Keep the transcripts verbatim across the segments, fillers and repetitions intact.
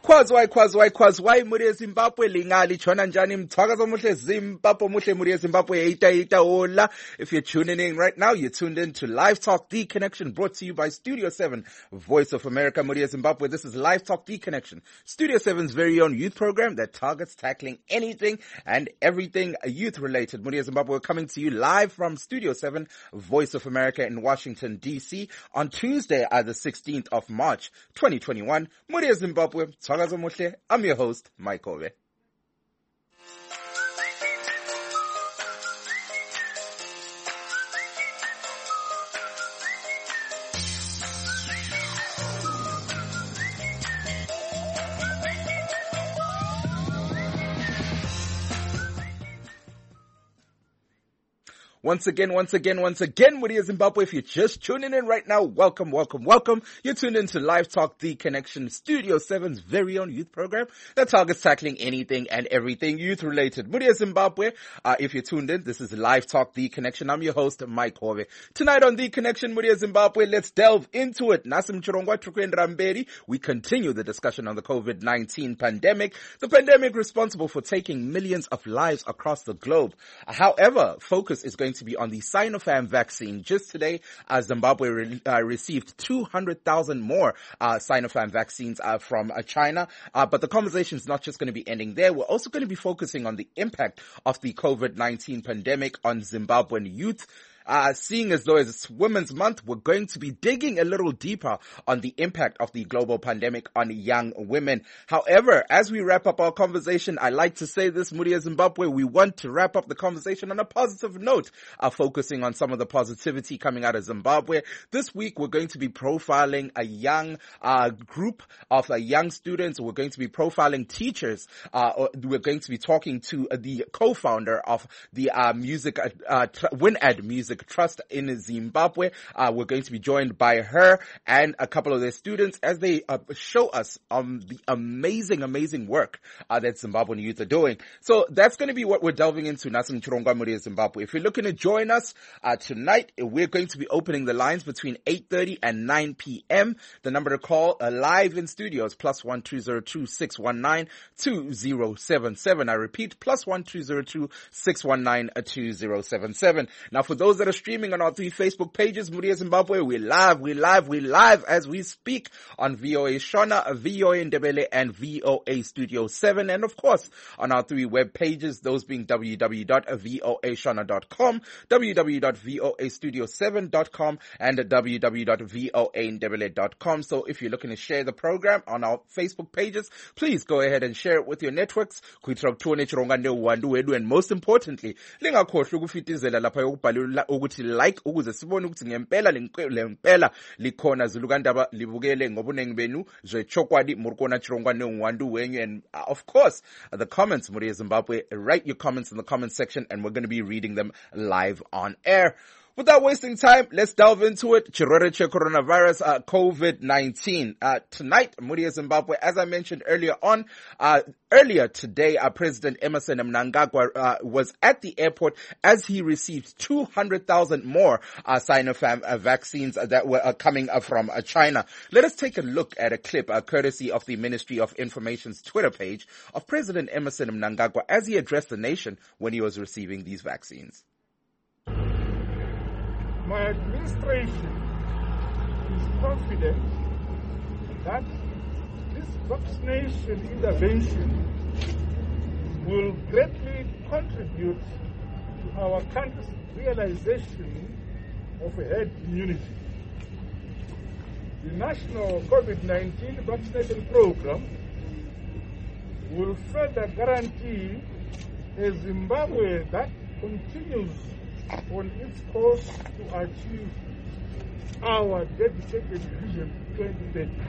Kwazwai kwazwai kwazwai muri eZimbabwe lingali chona njani mthakazo muhle Zimbabwe muhle muri eZimbabwe eita eita hola. If you're tuning in right now, you're tuned in to Live Talk The Connection, brought to you by Studio seven, Voice of America muri eZimbabwe. This is Live Talk The Connection, Studio seven's very own youth program that targets tackling anything and everything youth related. Muri eZimbabwe, we're coming to you live from Studio seven, Voice of America in Washington D C on Tuesday, uh, the sixteenth of March, twenty twenty-one. Muri eZimbabwe, I'm your host, Mike Ove. Once again, once again, once again, Muri Zimbabwe, if you're just tuning in right now, welcome, welcome, welcome. You're tuned into Live Talk The Connection, Studio seven's very own youth program that targets tackling anything and everything youth-related. Muri Zimbabwe, uh, if you're tuned in, this is Live Talk The Connection. I'm your host, Mike Hove. Tonight on The Connection, Muri Zimbabwe, let's delve into it. Nasim Chirongwa Trukwendra Mberi, we continue the discussion on the COVID nineteen pandemic, the pandemic responsible for taking millions of lives across the globe. However, focus is going to be on the Sinopharm vaccine. Just today, uh, Zimbabwe re- uh, received two hundred thousand more uh, Sinopharm vaccines uh, from uh, China. Uh, but the conversation is not just going to be ending there. We're also going to be focusing on the impact of the COVID nineteen pandemic on Zimbabwean youth. Uh, seeing as though it's Women's Month, we're going to be digging a little deeper on the impact of the global pandemic on young women. However, as we wrap up our conversation, I like to say this, Muri Zimbabwe, we want to wrap up the conversation on a positive note, uh, focusing on some of the positivity coming out of Zimbabwe. This week, we're going to be profiling a young uh, group of uh, young students. We're going to be profiling teachers. Uh, we're going to be talking to uh, the co-founder of the uh, music, uh, uh, WinAd Music Trust in Zimbabwe. Uh, we're going to be joined by her and a couple of their students as they uh, show us um, the amazing, amazing work uh, that Zimbabwean youth are doing. So that's going to be what we're delving into, Nasim Chirongwa Muri Zimbabwe. If you're looking to join us uh, tonight, we're going to be opening the lines between eight thirty and nine p.m. The number to call uh, live in studio is plus one two zero two six one nine two zero seven seven. I repeat, plus one two zero two six one nine two zero seven seven. Now, for those that are streaming on our three Facebook pages, Muri Zimbabwe, we live, we live, we live as we speak on V O A Shona, V O A Ndebele, and V O A Studio seven, and of course on our three web pages, those being w w w dot voa shona dot com, w w w dot voa studio seven dot com, and w w w dot voa ndebele dot com. So if you're looking to share the program on our Facebook pages, please go ahead and share it with your networks. And most importantly, lingakhohlwa ukufitizela lapha yokubhalula ukuthi like ukuze sibone ukuthi ngempela lempela likhona Zulukandaba libukele ngobunengi benu zwe chokwadi murkona chirongwa nengwandu wenyu. And uh, of course uh, the comments, Muri Zimbabwe, write your comments in the comment section and we're going to be reading them live on air. Without wasting time, let's delve into it. Chirorete coronavirus, uh, COVID nineteen. Uh, tonight, Muri Zimbabwe, as I mentioned earlier on, uh, earlier today, uh, President Emmerson Mnangagwa, uh, was at the airport as he received two hundred thousand more, uh, Sinopharm uh, vaccines that were uh, coming uh, from uh, China. Let us take a look at a clip, uh, courtesy of the Ministry of Information's Twitter page of President Emmerson Mnangagwa as he addressed the nation when he was receiving these vaccines. My administration is confident that this vaccination intervention will greatly contribute to our country's realization of herd immunity. The national COVID nineteen vaccination program will further guarantee a Zimbabwe that continues on its course to achieve our dedicated vision twenty thirty.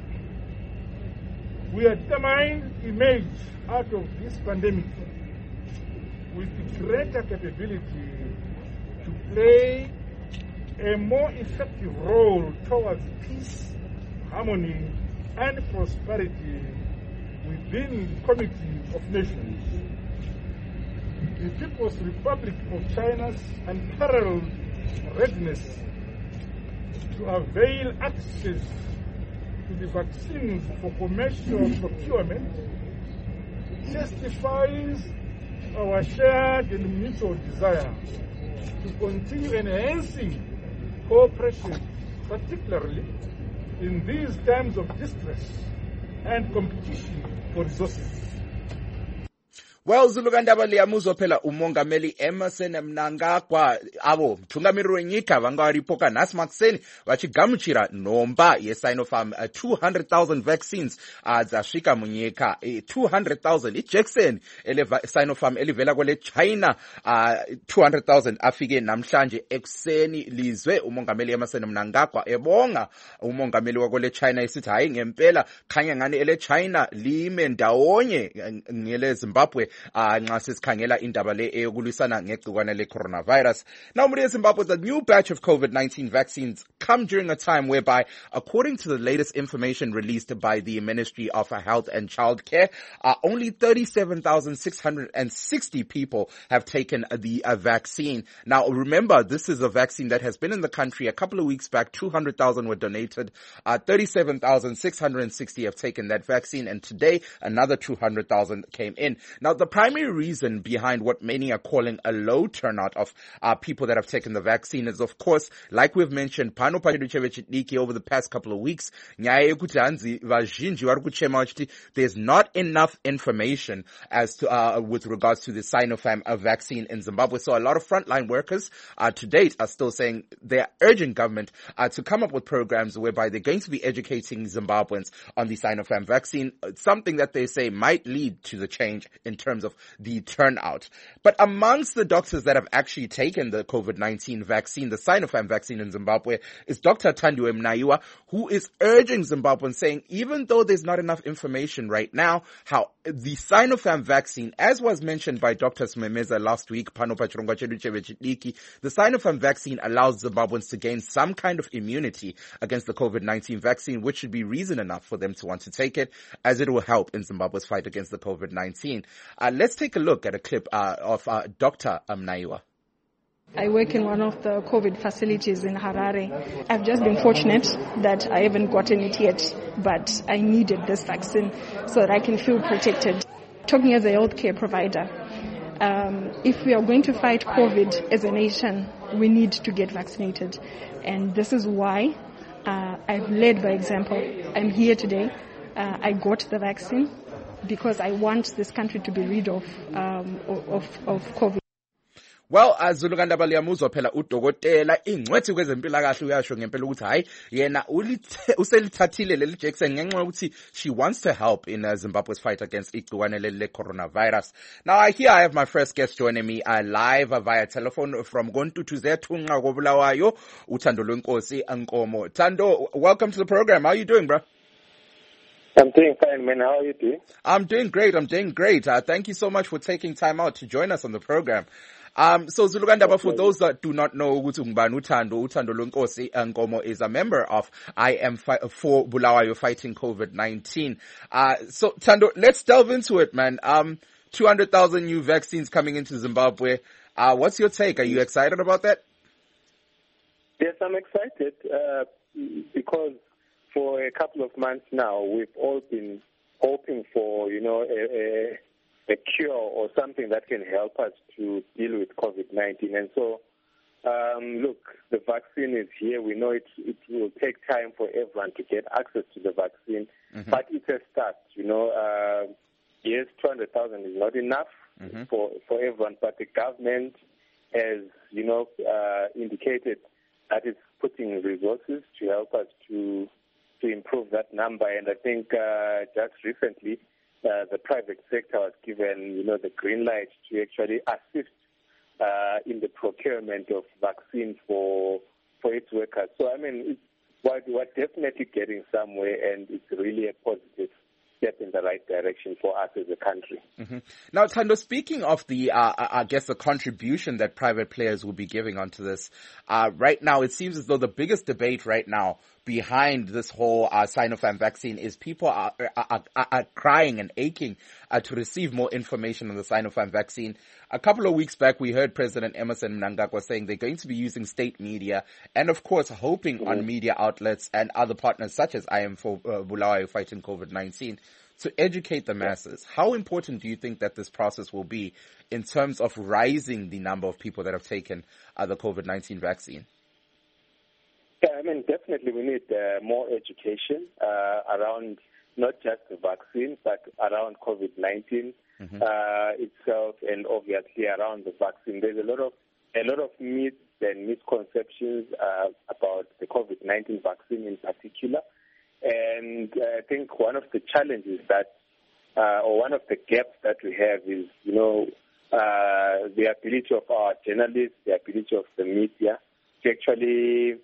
We are determined to emerge out of this pandemic with greater capability to play a more effective role towards peace, harmony, and prosperity within the Community of Nations. The People's Republic of China's unparalleled readiness to avail access to the vaccines for commercial procurement testifies our shared and mutual desire to continue enhancing cooperation, particularly in these times of distress and competition for resources. Well, Zulukandaba liyamuzwa phela umongameli Emmerson Mnangagwa abo mthungamiri wenyika vangaripoka nasi makuseni vachigamuchira nhomba yeSinopharm uh, two hundred thousand vaccines uh, dzasvika munyika uh, two hundred thousand ijekiseni ele Sinopharm elivela kwele China uh, two hundred thousand afike namhlanje ekuseni lizwe umongameli Emmerson Mnangagwa ebonga umongameli wakwele China esithi hayi ngempela khanya ngani ele China lime ndawonye ngele Zimbabwe Uh, nxa sisikhangela indaba le eyokulisana ngegcikwane le-coronavirus. Now, Muria Zimbabwe, the new batch of COVID nineteen vaccines come during a time whereby, according to the latest information released by the Ministry of Health and Childcare, uh, only thirty-seven thousand six hundred sixty people have taken the uh, vaccine. Now, remember, this is a vaccine that has been in the country a couple of weeks back. two hundred thousand were donated. Uh, thirty-seven thousand six hundred sixty have taken that vaccine, and today another two hundred thousand came in. Now, the primary reason behind what many are calling a low turnout of uh, people that have taken the vaccine is, of course, like we've mentioned, pano pachidiki over the past couple of weeks, there's not enough information as to uh, with regards to the Sinopharm uh, vaccine in Zimbabwe. So a lot of frontline workers uh, to date are still saying they're urging government uh, to come up with programs whereby they're going to be educating Zimbabweans on the Sinopharm vaccine, something that they say might lead to the change in terms of the turnout. But amongst the doctors that have actually taken the COVID nineteen vaccine, the Sinopharm vaccine in Zimbabwe, is Doctor Thandiwe Mnaiwa, who is urging Zimbabweans, saying even though there's not enough information right now, how the Sinopharm vaccine, as was mentioned by Doctor Smemeza last week, the Sinopharm vaccine allows Zimbabweans to gain some kind of immunity against the COVID nineteen vaccine, which should be reason enough for them to want to take it, as it will help in Zimbabwe's fight against the COVID nineteen. Uh, let's take a look at a clip uh, of uh, Doctor Mnaiwa. I work in one of the COVID facilities in Harare. I've just been fortunate that I haven't gotten it yet, but I needed this vaccine so that I can feel protected. Talking as a healthcare provider, um, if we are going to fight COVID as a nation, we need to get vaccinated. And this is why uh, I've led by example. I'm here today. Uh, I got the vaccine because I want this country to be rid of um, of, of COVID. Well, Zulukandaba liyamuzwa phela udokotela ingcwethi kwezempilakahle uyasho ngempela ukuthi hayi yena uselithathile leli jekiseni ngenxa yokuthi she wants to help in uh, Zimbabwe's fight against igciwane le coronavirus. Now, I here I have my first guest joining me uh, live uh, via telephone from Gontutuze Thunqa koBulawayo, uThando Lwenkosi Nkomo. Thando, welcome to the program. How are you doing, bro? I'm doing fine, man. How are you doing? I'm doing great. I'm doing great. Uh, thank you so much for taking time out to join us on the program. Um, so Zulukandaba, for those that do not know, Uthando, Uthando Lwenkosi Nkomo is a member of I Am for Bulawayo fighting COVID nineteen. Uh, so Thando, let's delve into it, man. Um, two hundred thousand new vaccines coming into Zimbabwe. Uh, what's your take? Are you excited about that? Yes, I'm excited, uh, because for a couple of months now, we've all been hoping for, you know, a, a a cure or something that can help us to deal with COVID nineteen. And so, um, look, the vaccine is here. We know it, it will take time for everyone to get access to the vaccine, mm-hmm. but it's a start. You know, uh, yes, two hundred thousand is not enough mm-hmm. for, for everyone, but the government has, you know, uh, indicated that it's putting resources to help us to to improve that number. And I think uh, just recently, Uh, the private sector was given, you know, the green light to actually assist uh, in the procurement of vaccines for for its workers. So, I mean, it's, we're, we're definitely getting somewhere, and it's really a positive step in the right direction for us as a country. Mm-hmm. Now, Thando, speaking of the, uh, I guess, the contribution that private players will be giving onto this, uh, right now it seems as though the biggest debate right now behind this whole uh, Sinopharm vaccine is people are, are, are, are crying and aching uh, to receive more information on the Sinopharm vaccine. A couple of weeks back, we heard President Emmerson Mnangagwa saying they're going to be using state media and, of course, hoping mm-hmm. on media outlets and other partners such as I Am for uh, Bulawayo fighting COVID nineteen to educate the masses. How important do you think that this process will be in terms of rising the number of people that have taken uh, the COVID nineteen vaccine? Yeah, I mean, definitely we need uh, more education uh, around not just the vaccine, but around COVID nineteen mm-hmm. uh, itself, and obviously around the vaccine. There's a lot of a lot of myths and misconceptions uh, about the COVID nineteen vaccine in particular. And uh, I think one of the challenges that, uh, or one of the gaps that we have is, you know, uh, the ability of our journalists, the ability of the media to actually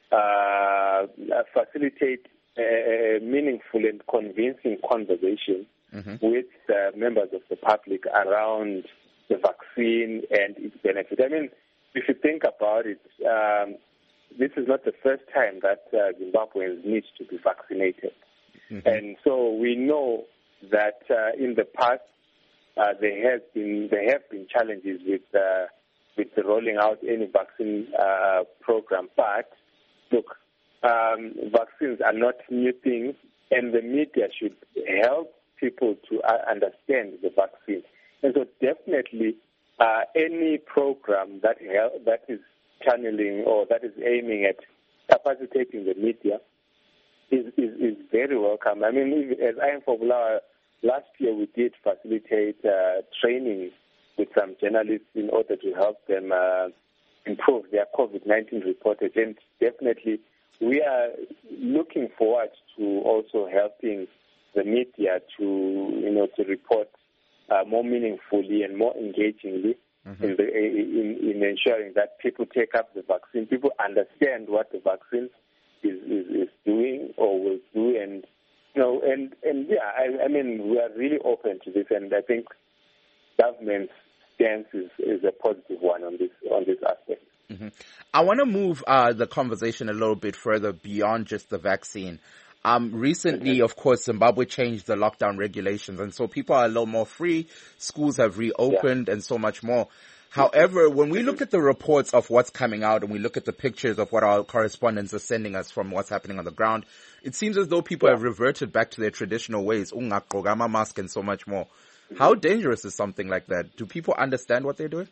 uh, facilitate a meaningful and convincing conversation mm-hmm. with uh, members of the public around the vaccine and its benefit. I mean, if you think about it, um, this is not the first time that uh, Zimbabweans need to be vaccinated. Mm-hmm. And so we know that uh, in the past uh, there has been there have been challenges with uh, with the rolling out any vaccine uh, program. But look, um, vaccines are not new things, and the media should help people to uh, understand the vaccine. And so definitely uh, any program that help, that is channeling or that is aiming at capacitating the media is, is, is very welcome. I mean, as I Am for Bulawayo, last year we did facilitate uh, training with some journalists in order to help them uh, improve their COVID nineteen reportage. And definitely we are looking forward to also helping the media to, you know, to report uh, more meaningfully and more engagingly. Mm-hmm. In, the, in, in ensuring that people take up the vaccine, people understand what the vaccine is, is, is doing or will do, and you know, and and yeah, I, I mean, we are really open to this, and I think government's stance is, is a positive one on this on this aspect. Mm-hmm. I want to move uh, the conversation a little bit further beyond just the vaccine. Um, recently, of course, Zimbabwe changed the lockdown regulations, and so people are a little more free. Schools have reopened, yeah. and so much more. However, when we look at the reports of what's coming out and we look at the pictures of what our correspondents are sending us from what's happening on the ground, it seems as though people yeah. have reverted back to their traditional ways, ungagqokama mask and so much more. Mm-hmm. How dangerous is something like that? Do people understand what they're doing?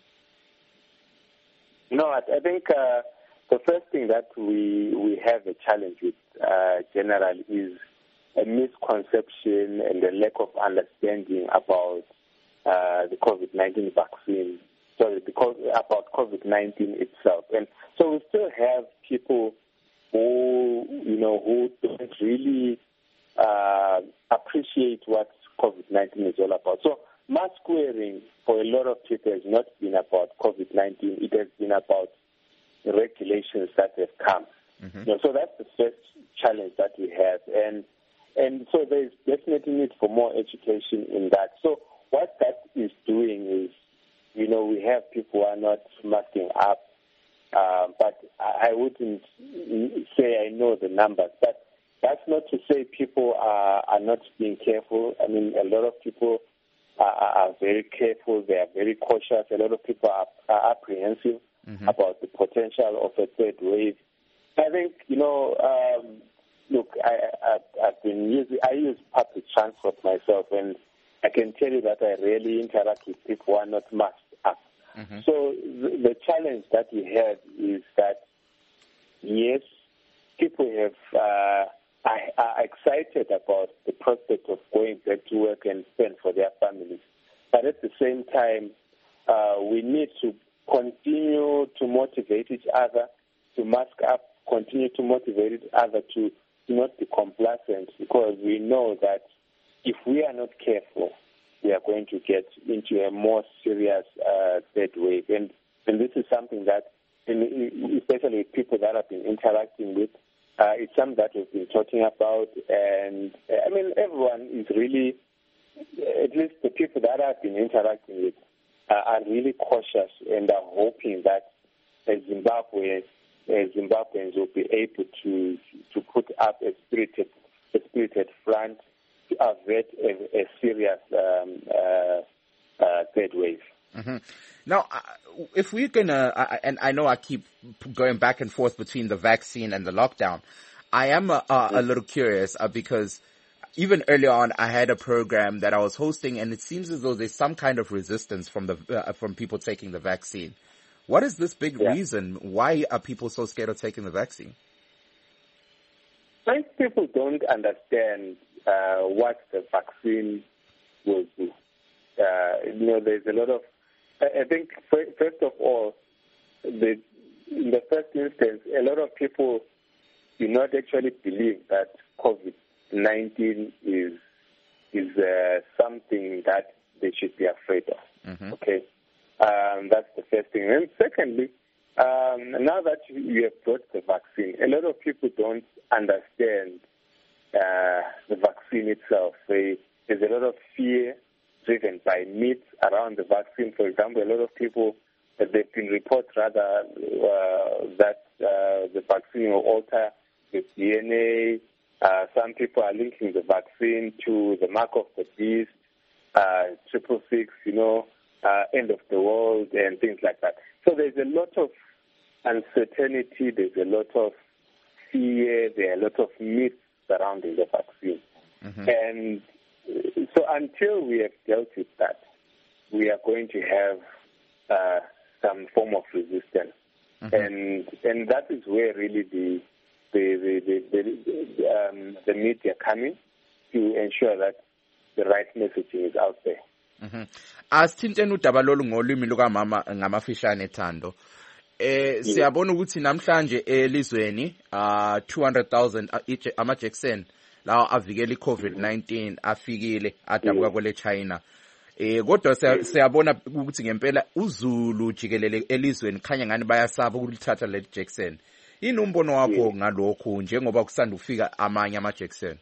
No, I, I think uh, the first thing that we we have a challenge with uh, generally is a misconception and a lack of understanding about uh, the COVID nineteen vaccine, sorry, because about COVID nineteen itself. And so we still have people who, you know, who don't really uh, appreciate what COVID nineteen is all about. So mask wearing for a lot of people has not been about COVID nineteen. It has been about the regulations that have come. Mm-hmm. You know, so that's the first challenge that we have. And and so there's definitely need for more education in that. So what that is doing is, you know, we have people who are not masking up, uh, but I wouldn't say I know the numbers. But that's not to say people are, are not being careful. I mean, a lot of people are, are very careful. They are very cautious. A lot of people are, are apprehensive mm-hmm. about the potential of a third wave. I think, you know, um, look, I, I, I've been using, I use public transport myself, and I can tell you that I rarely interact with people who are not masked up. Mm-hmm. So the, the challenge that we have is that, yes, people have uh, are, are excited about the prospect of going back to work and spend for their families. But at the same time, uh, we need to continue to motivate each other to mask up, continue to motivate each other to, to not be complacent, because we know that if we are not careful, we are going to get into a more serious uh, third wave. And, and this is something that, especially with people that I've been interacting with, uh, it's something that we've been talking about. And, I mean, everyone is really, at least the people that I've been interacting with, uh, are really cautious and are hoping that as Zimbabwe, as Zimbabweans will be able to to put up a spirited, a spirited front to avert a, a serious um, uh, uh, third wave. Mm-hmm. Now, uh, if we're gonna, uh, and I know I keep going back and forth between the vaccine and the lockdown, I am uh, uh, a little curious uh, because even earlier on, I had a program that I was hosting, and it seems as though there's some kind of resistance from the uh, from people taking the vaccine. What is this big yeah. reason? Why are people so scared of taking the vaccine? Most people don't understand uh, what the vaccine will do. Uh, you know, there's a lot of. I think first of all, the, in the first instance, a lot of people do not actually believe that COVID nineteen is is uh, something that they should be afraid of. Mm-hmm. Okay, um, that's the first thing. And secondly, um, now that you have brought the vaccine, a lot of people don't understand uh, the vaccine itself. They, there's a lot of fear driven by myths around the vaccine. For example, a lot of people, uh, they've been reports rather uh, that uh, the vaccine will alter the D N A. Uh, some people are linking the vaccine to the mark of the beast, uh, triple six, you know, uh, end of the world and things like that. So there's a lot of uncertainty, there's a lot of fear, there are a lot of myths surrounding the vaccine. Mm-hmm. And so until we have dealt with that, we are going to have uh, some form of resistance. Mm-hmm. And and that is where really the the the, the, the, um, the media coming to ensure that the right messaging is out there. Mhm. Asithintene udaba lolu ngolimi luka mama ngamafishane Thando. Eh siyabona ukuthi namhlanje elizweni uh two hundred thousand ama Jackson lawo avikela iCovid nineteen afikile adabuka kwele China. Eh kodwa siyabona ukuthi ngempela uZulu jikelele elizweni khanya ngani bayasaba ukulithatha le Jackson. Yini umbono wakho ngalokho njengoba kusanda ukufika amanye ama Jackson?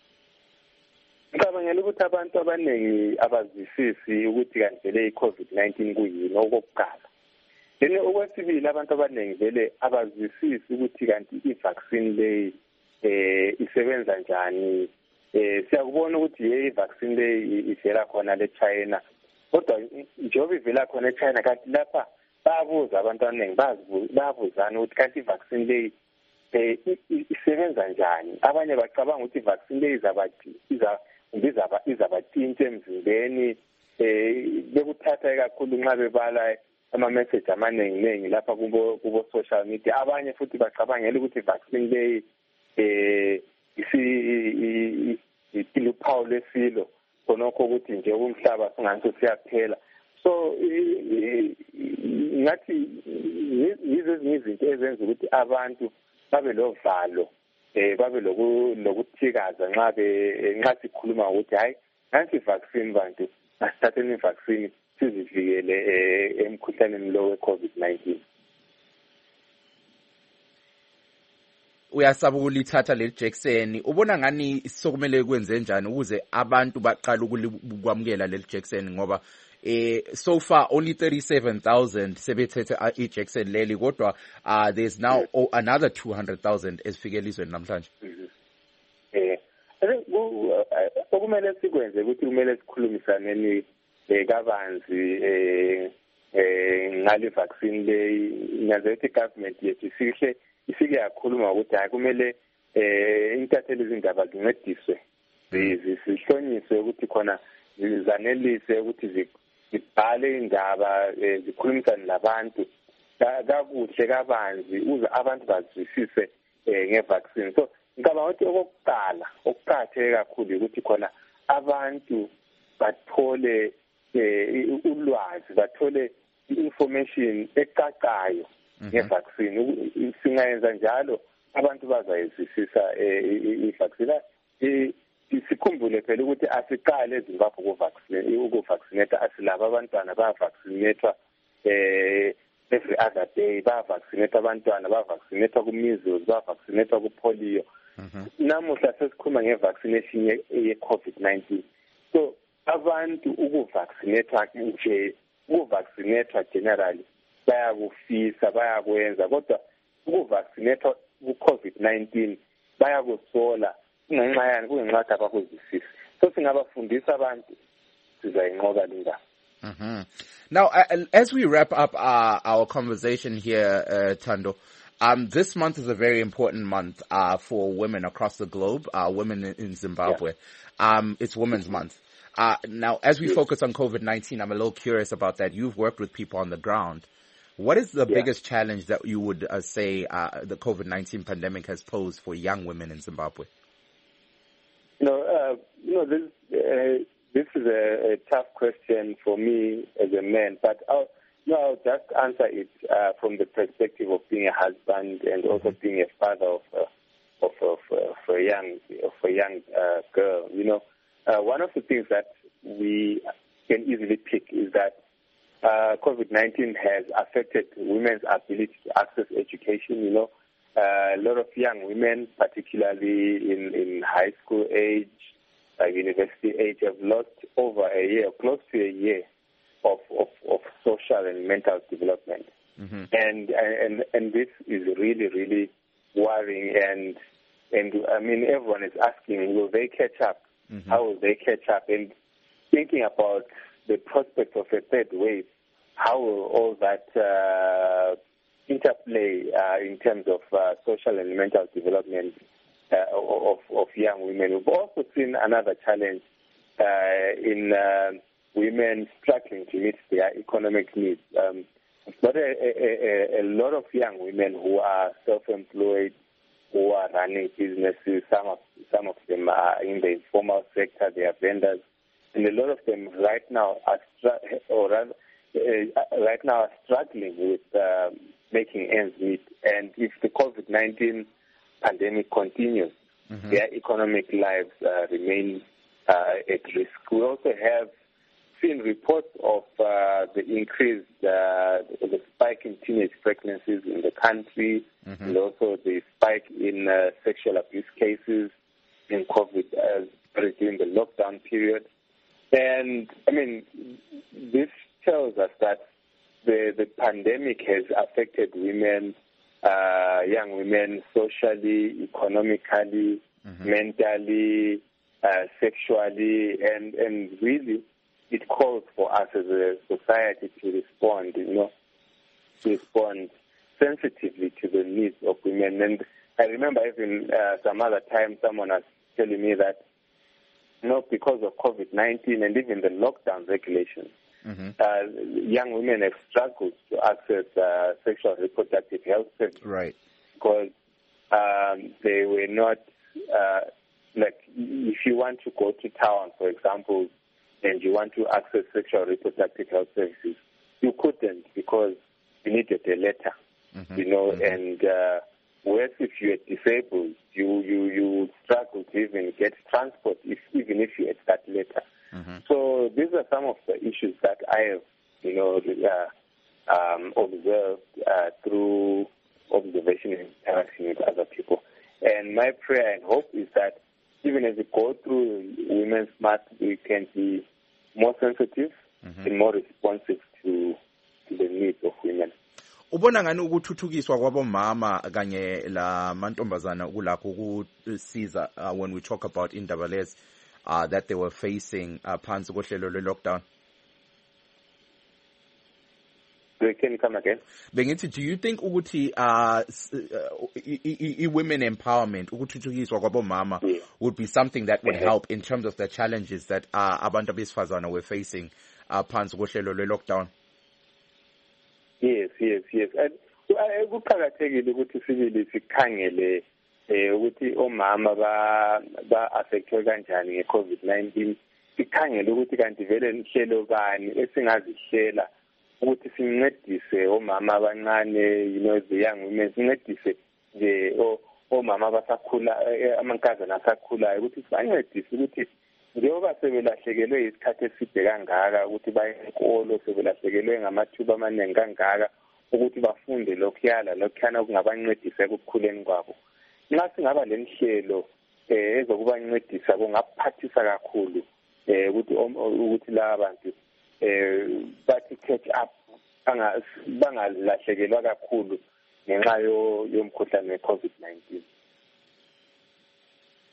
Ngicabangela ukuthi abantu abaningi abazwisisi ukuthi kanti le iCovid nineteen kuyini okokuqala. Then okwesibili abantu abaningi vele abazwisisi ukuthi kanti i-vaccine le eh isebenza njani. Eh siyakubona ukuthi ye vaccine le ivela khona le China. Kodwa njengoba ivela khona eChina kanti lapha bayabuza abantu abaningi bayabuzana ukuthi kanti i-vaccine le eh isebenza njani. Abanye bacabanga ukuthi i-vaccine le izabathi iza izaba izabathinta emzimbeni eh bekuthatha kakhulu nxa bebala ama message amaningi ningi lapha kubo kubo social media. Abanye futhi bacabangela ukuthi i-vaccine le eh isi iluphawu lesilo konokho ukuthi nje umhlaba singathi siyaphela. So ngathi yizo izinto ezenza ukuthi abantu babe lovalo eh babe lokuthikaza nxa be nxa sikhuluma ukuthi hayi nansi vaccine bantu asithatheni ivaccine sizivikele emkhuhlaneni lo we-COVID nineteen. Uyasaba ukulithatha le Jackson, ubona ngani sokumele kwenze njani ukuze abantu baqala ukwamukela le Jackson ngoba eh so far only thirty-seven thousand sebethethe i-Jackson leli kodwa uh, there's now yes. oh, another two hundred thousand esifike elizweni namhlanje. Eh okumele sikwenze ukuthi kumele sikhulumisaneni kabanzi eh eh ngale vaccine le nyazethi government yethu sihle isike yakhuluma ukuthi hayi kumele eh intatheli izindaba zincediswe zihlonyiswe ukuthi khona zanelise ukuthi zibhale indaba zikhulumisane labantu kakuhle kabanzi uze abantu bazwisise ngevaccine. So ngicabanga ukuthi okokuqala okuqhatheke kakhulu ukuthi khona abantu bathole ulwazi bathole information ecacayo ngevaccine. Singayenza njalo abantu bazayizwisisa i-vaccine. Sikhumbule phela ukuthi asiqale eZimbabwe ukuvaccinate ukuvaccinate asilabo abantwana bayavaccinatwa eh every other day, bayavaccinate abantwana bayavaccinatwa ku measles bayavaccinatwa ku polio. Namuhla sesikhuluma ngevaccination ye-COVID nineteen. So abantu ukuvaccinatwa nje ukuvaccinatwa generally bayakufisa bayakwenza kodwa ukuvaccinatwa ku-COVID nineteen bayakusola ngenxa yani kungenxa yakho kuzwisisa. So singabafundisa abantu sizayinqoba lindaba. Mm-hmm. Now, uh, as we wrap up our, our conversation here, uh, Thando, um, this month is a very important month uh, for women across the globe, uh, women in, in Zimbabwe. Yeah. Um, it's Women's Month. Uh, now, as we focus on COVID nineteen, I'm a little curious about that. You've worked with people on the ground. What is the yeah. biggest challenge that you would uh, say uh, the COVID nineteen pandemic has posed for young women in Zimbabwe? You know, uh, you know this, uh, this is a, a tough question for me as a man, but I'll, you know, I'll just answer it uh, from the perspective of being a husband and also being a father of uh, of, of, uh, of a young of a young uh, girl. You know, uh, one of the things that we can easily pick is that Uh, COVID nineteen has affected women's ability to access education. You know, uh, a lot of young women, particularly in, in high school age, uh, university age, have lost over a year, close to a year of, of, of social and mental development. Mm-hmm. And, and, and this is really, really worrying. And, and I mean, everyone is asking, will they catch up? Mm-hmm. How will they catch up? And thinking about the prospect of a third wave, how will all that uh, interplay uh, in terms of uh, social and mental development uh, of, of young women? We've also seen another challenge uh, in uh, women struggling to meet their economic needs. Um, but a, a, a, a lot of young women who are self-employed, who are running businesses, some of, some of them are in the informal sector, they are vendors, and a lot of them right now are, or rather, uh, right now are struggling with uh, making ends meet. And if the COVID nineteen pandemic continues, mm-hmm. their economic lives uh, remain uh, at risk. We also have seen reports of uh, the increased, uh, the spike in teenage pregnancies in the country, mm-hmm. and also the spike in uh, sexual abuse cases in COVID uh, during the lockdown period. And, I mean, this tells us that the, the pandemic has affected women, uh, young women, socially, economically, mm-hmm. mentally, uh, sexually, and, and really it calls for us as a society to respond, you know, to respond sensitively to the needs of women. And I remember even uh, some other time someone was telling me that, you know, because of COVID nineteen and even the lockdown regulations, mm-hmm. uh, young women have struggled to access uh, sexual reproductive health services. Right. Because um, they were not, uh, like, if you want to go to town, for example, and you want to access sexual reproductive health services, you couldn't because you needed a letter, mm-hmm. you know, mm-hmm. and uh, whereas if you are disabled, you, you, you struggle to even get transport, if, even if you had that letter. Mm-hmm. So these are some of the issues that I have, you know, uh, um, observed uh, through observation and interaction with other people. And my prayer and hope is that even as we go through Women's Month, we can be more sensitive mm-hmm. and more responsive to, to the needs of women. Ubona ngani ukuthuthukiswa kwabomama kanye la mantombazana kulakho ukusiza uh, when we talk about indaba lezi uh, that they were facing uh, phansi kohlelo lwe-lockdown? Can you come again? Bengithi, do you think ukuthi uh, uh, women empowerment, ukuthuthukiswa kwabomama yeah. would be something that would mm-hmm. help in terms of the challenges that uh, abantu besifazana were facing uh, phansi kohlelo lwe-lockdown? Yes, yes, yes. Kuqakathekile ukuthi sibili sikhangele ukuthi omama ba ba affectwe kanjani nge-COVID nineteen. Sikhangele ukuthi kanti vele inhlelo bani esingazihlela ukuthi sincedise omama abancane, you know, the young women, sincedise nje omama abasakhula, amankazana asakhulayo ukuthi sibancedise ukuthi njengoba sebelahlekelwe isikhathi eside kangaka ukuthi baye enkolo, sebelahlekelwe ngamathuba amaningi kangaka ukuthi bafunde lokhuyala lokhuyana okungabancedisa ekukhuleni kwabo. Nxa singaba le nhlelo eh ezokubancedisa kungaphathisa kakhulu eh ukuthi ukuthi laba bantu eh bathi catch up bangalahlekelwa kakhulu ngenxa yomkhuhlane we-COVID nineteen.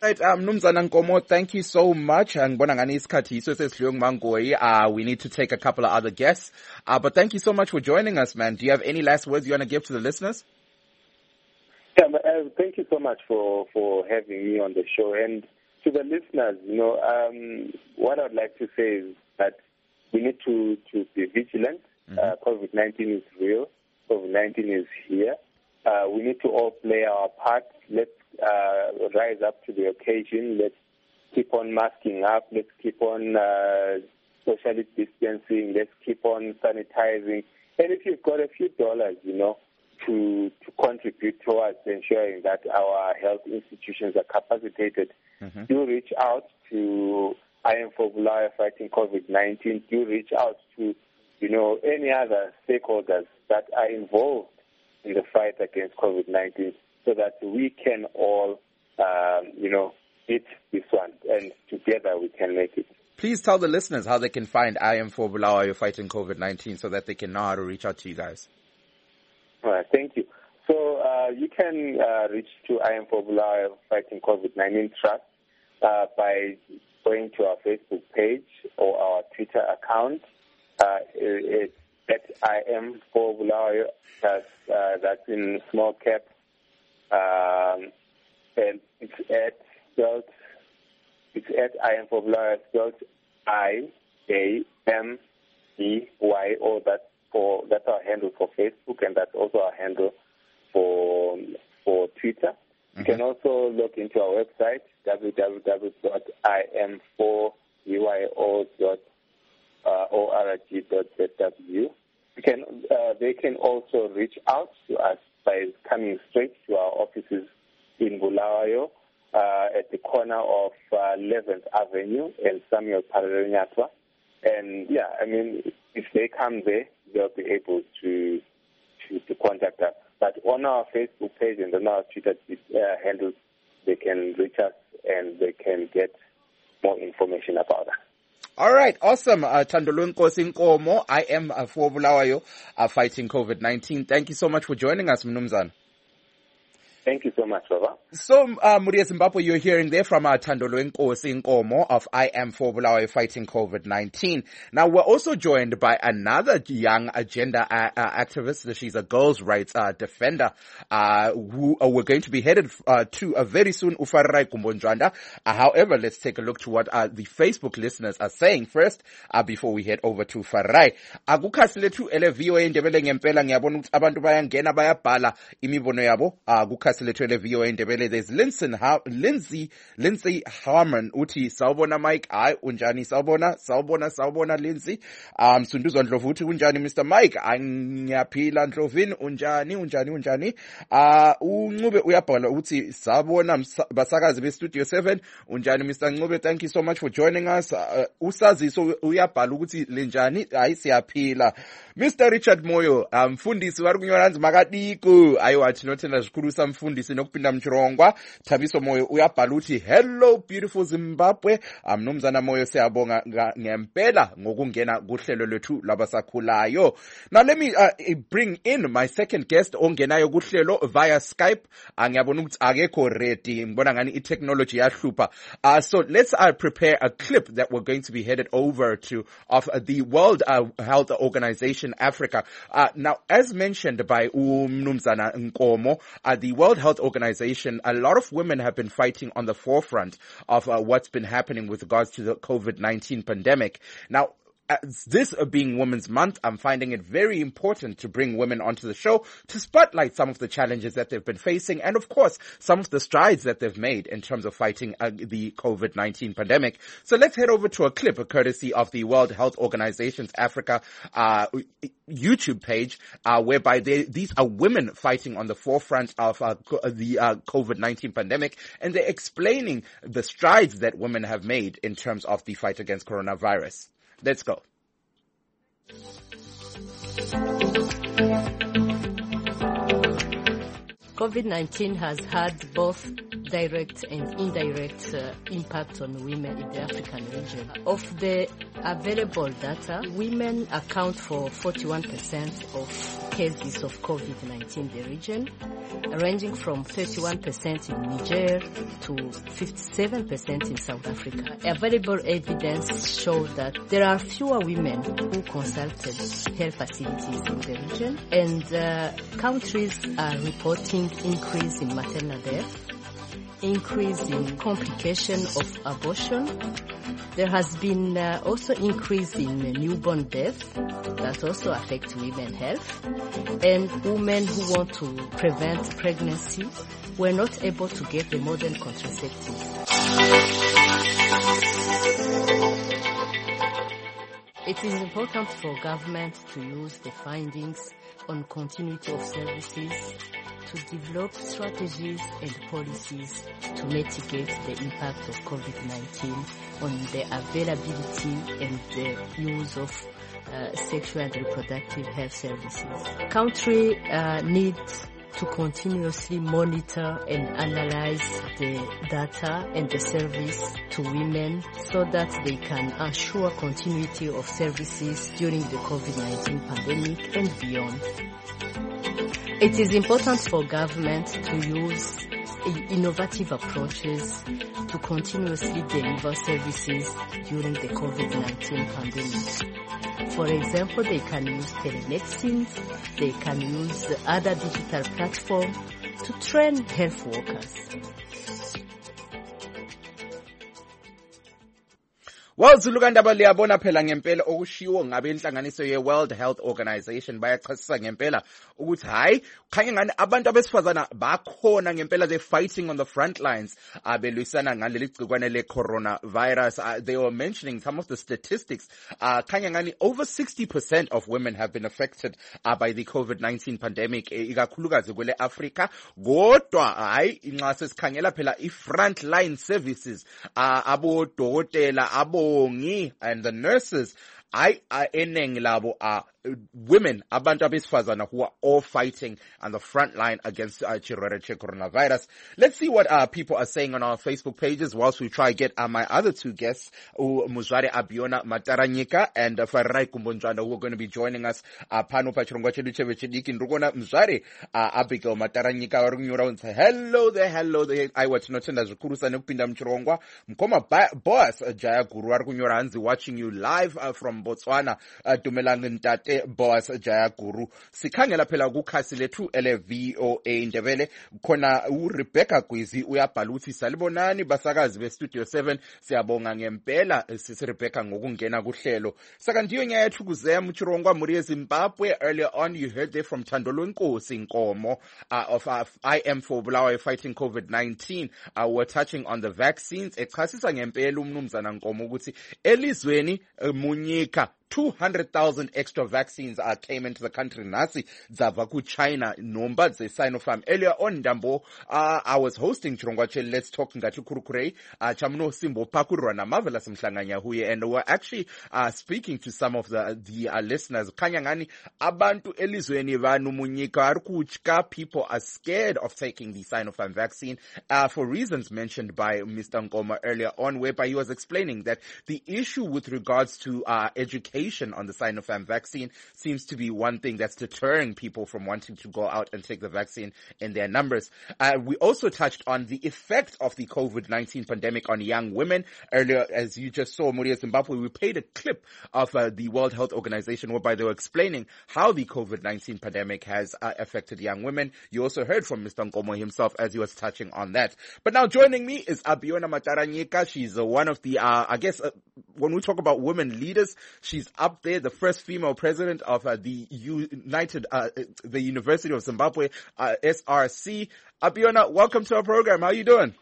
Right, um, Mnumzana Nkomo, thank you so much. Ngibona ngani isikhathi yiso sesidliwe nguMangoyi. Uh, we need to take a couple of other guests. Uh, but thank you so much for joining us, man. Do you have any last words you want to give to the listeners? Yeah, but, uh, thank you so much for, for having me on the show. And to the listeners, you know, um, what I'd like to say is that we need to, to be vigilant. Mm-hmm. Uh, COVID nineteen is real. COVID nineteen is here. Uh, we need to all play our part. Let's uh, rise up to the occasion. Let's keep on masking up. Let's keep on uh, socially distancing. Let's keep on sanitizing. And if you've got a few dollars, you know, to to contribute towards ensuring that our health institutions are capacitated, mm-hmm. do reach out to I Am for Bulawayo Fighting COVID nineteen. Do reach out to, you know, any other stakeholders that are involved in the fight against COVID nineteen, so that we can all, um, you know, beat this one, and together we can make it. Please tell the listeners how they can find I Am for Bulawayo Fighting COVID nineteen, so that they can know how to reach out to you guys. All right, thank you. So uh, you can uh, reach to I Am for Bulawayo Fighting COVID nineteen Trust uh, by going to our Facebook page or our Twitter account. Uh, it's at I Am for Bulawayo. That's, uh, that's in small cap. Um, and it's at spelled, it's at I Am for Bulawayo, spelled I A M E Y O. That's for that's our handle for Facebook, and that's also our handle for for Twitter. Mm-hmm. You can also look into our website w w w dot i m four b y o dot org dot z w. You can uh, they can also reach out to us by coming straight to our offices in Bulawayo uh, at the corner of uh, eleventh Avenue and Samuel Paranyatwa. And yeah, I mean, if they come there, they'll be able to to, to contact us. But on our Facebook page and on our Twitter uh, handles, they can reach us and they can get more information about us. All right, awesome. Uh, Thandolwe Nkosi Nkomo, I Am uh, for Bulawayo uh, Fighting COVID nineteen. Thank you so much for joining us, Mnumzana. Thank you so much, Baba. So, uh, Muria Zimbabwe, you're hearing there from uh, Thandolwe Nkosi Nkomo of I Am for Bulawayo Fighting COVID nineteen. Now, we're also joined by another young agenda uh, uh, activist. She's a girls' rights uh, defender uh, who uh, we're going to be headed uh, to uh, very soon, Ufararai Kumbonjwanda. Uh, however, let's take a look to what uh, the Facebook listeners are saying first uh, before we head over to Ufararai. Akukhasi lethu ele V O A Ndebele ngempela ngiyabona ukuthi abantu bayangena bayabhala imibono yabo. Akukhasi there's Lindsay, Lindsay, Lindsay Harmon, uti, sawbona Mike, ay, unjani, sawbona, sawbona, sawbona, Lindsay, um, Sunduzwa Ndlovu, uti, unjani, Mister Mike, anyaphila Ndlovin, unjani, unjani, unjani, uh, uNcube uyabhala, uti, sawbona, basakazi be Studio seven, unjani, Mister Ncube, thank you so much for joining us, uh, usazi, so uyabhala, uti, linjani, ay, siyaphila, Mister Richard Moyo, um, fundisi, warukunyoranzi, makadiku, ayo, wathi, notenda, zikuru, some fundisi nokupinda mchirongwa Thabiso Moyo uyabhala uthi hello beautiful Zimbabwe Mnumzana Moyo siyabonga ngempela ngokungena kuhlelo lwethu labasakhulayo. Now let me uh, bring in my second guest ongenayo kuhlelo via Skype. Ngiyabona ukuthi akekho ready, ngibona ngani i-technology yahlupha. Uh, so let's uh, prepare a clip that we're going to be headed over to of uh, the World uh, Health Organization Africa. Uh, now as mentioned by Mnumzana Nkomo, uh, the World Health Organization, a lot of women have been fighting on the forefront of uh, what's been happening with regards to the COVID nineteen pandemic. Now, as this being Women's Month, I'm finding it very important to bring women onto the show to spotlight some of the challenges that they've been facing and, of course, some of the strides that they've made in terms of fighting uh, the COVID nineteen pandemic. So let's head over to a clip, a courtesy of the World Health Organization's Africa uh, YouTube page, uh, whereby they, these are women fighting on the forefront of uh, the uh, COVID nineteen pandemic, and they're explaining the strides that women have made in terms of the fight against coronavirus. Let's go. COVID nineteen has had both direct and indirect uh, impact on women in the African region. Of the available data, women account for forty-one percent of cases of COVID nineteen in the region, ranging from thirty-one percent in Niger to fifty-seven percent in South Africa. Available evidence shows that there are fewer women who consulted health facilities in the region, and uh, countries are reporting increase in maternal death, increase in complication of abortion. There has been uh, also increase in newborn death that also affects women's health, and women who want to prevent pregnancy were not able to get the modern contraceptives. It is important for government to use the findings on continuity of services to develop strategies and policies to mitigate the impact of COVID nineteen on the availability and the use of uh, sexual and reproductive health services. Country uh, needs to continuously monitor and analyze the data and the service to women so that they can ensure continuity of services during the COVID nineteen pandemic and beyond. It is important for government to use innovative approaches to continuously deliver services during the COVID nineteen pandemic. For example, they can use telemedicine, they can use other digital platforms to train health workers. Well, Zulukandaba liyabona phela ngempela okushiwo ngabe inhlanganiso ye World Health Organization bayachasisa ngempela ukuthi hayi khanye ngani abantu abesifazana bakhona ngempela they fighting on the front lines abelwisana ngaleli gcikwane le coronavirus. Uh, they were mentioning some of the statistics. Uh, khanye ngani over sixty percent of women have been affected uh, by the COVID nineteen pandemic ikakhulukazi kwele Africa. Kodwa hayi inxa sesikhangela phela I front line services uh, abo dokotela abo and the nurses, I are eneng labo are women, abantu abesifazana who are all fighting on the front line against uh, Chirerete coronavirus. Let's see what uh, people are saying on our Facebook pages whilst we try to get uh, my other two guests, uh, Muzware Abiona Mataranyika and uh, Farai Kumbonjanda, who are going to be joining us. Pano Pachirongwa Cheducheve Chediki Ndrugona Mzware Abigail Mataranyika Warunyura and say hello there, hello there. I watch Notenda Zukurusa Nupinda Mchirongwa Mkoma Boss Jaya Guru Warunyura Anzi watching you live uh, from Botswana. Dumelang Ntate Boss Jaya Guru. Sikhangela phela kukhasi lethu ele V O A Ndebele khona u Rebecca Gwizi uyabhaluthi salibonani basakazi be Studio seven siyabonga ngempela sisi Rebecca ngokungena kuhlelo. Saka ndiyo nyayethu kuzeya Mchirongwa muri eZimbabwe. Earlier on you heard there from Thandolo Nkosi Nkomo uh, of uh, I am for Bulawayo fighting COVID nineteen. Uh, we're touching on the vaccines. Echasisa ngempela umnumzana Nkomo ukuthi elizweni uh, munyika two hundred thousand extra vaccines uh, came into the country. Nasi Zavaku China Nomba ze Sinopharm. Earlier on Dambo, uh, I was hosting Chirongwache Let's Talk Ngatu Kurukure, uh, Chamno Simbo Pakurwa na Marvelous Mhlanganya huye, and we're actually uh, speaking to some of the the uh, listeners. Kanyangani abantu elizweni vanu munyika arkuchka, people are scared of taking the Sinopharm vaccine uh, for reasons mentioned by Mister Nkoma earlier on, whereby he was explaining that the issue with regards to uh, education on the Sinopharm vaccine seems to be one thing that's deterring people from wanting to go out and take the vaccine in their numbers. Uh, we also touched on the effect of the COVID nineteen pandemic on young women. Earlier, as you just saw, Muria Zimbabwe, we played a clip of uh, the World Health Organization whereby they were explaining how the COVID nineteen pandemic has uh, affected young women. You also heard from Mister Nkomo himself as he was touching on that. But now joining me is Abiona Mataranyika. She's uh, one of the, uh, I guess, uh, when we talk about women leaders, she's up there, the first female president of uh, the United, uh, the University of Zimbabwe, uh, S R C. Abiona, welcome to our program. How are you doing?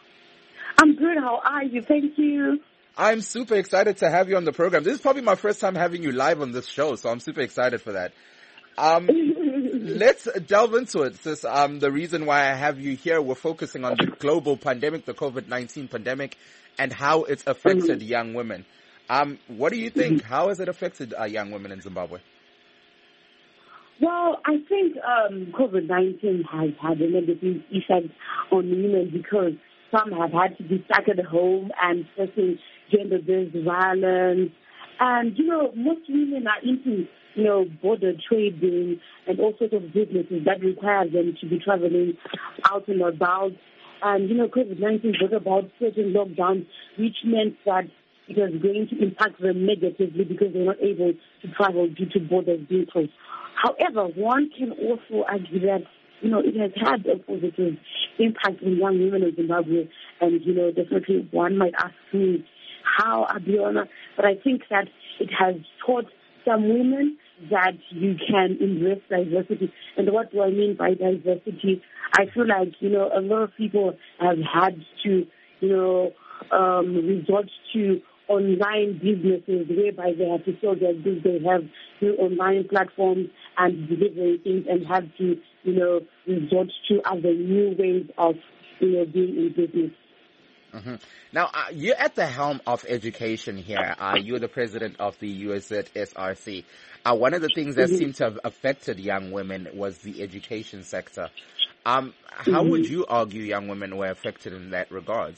I'm good. How are you? Thank you. I'm super excited to have you on the program. This is probably my first time having you live on this show, so I'm super excited for that. Um, let's delve into it. This, um, the reason why I have you here, we're focusing on the global pandemic, the COVID nineteen pandemic, and how it's affected mm-hmm. young women. Um, what do you think? How has it affected uh, young women in Zimbabwe? Well, I think um, COVID nineteen has had a negative effect on women because some have had to be stuck at home and facing gender-based violence. And, you know, most women are into, you know, border trading and all sorts of businesses that require them to be traveling out and about. And, you know, COVID nineteen brought about certain lockdowns, which meant that it was going to impact them negatively because they're not able to travel due to borders being closed. However, one can also argue that, you know, it has had a positive impact on young women in Zimbabwe. And, you know, definitely one might ask me how, Abiona, but I think that it has taught some women that you can embrace diversity. And what do I mean by diversity? I feel like, you know, a lot of people have had to, you know, um, resort to online businesses whereby they have to sell their goods. They have new online platforms and delivery things and have to, you know, resort to other new ways of, you know, being in business. Mm-hmm. Now, uh, you're at the helm of education here. Uh, you're the president of the U S Z S R C. Uh, one of the things that mm-hmm. seemed to have affected young women was the education sector. Um, how mm-hmm. would you argue young women were affected in that regard?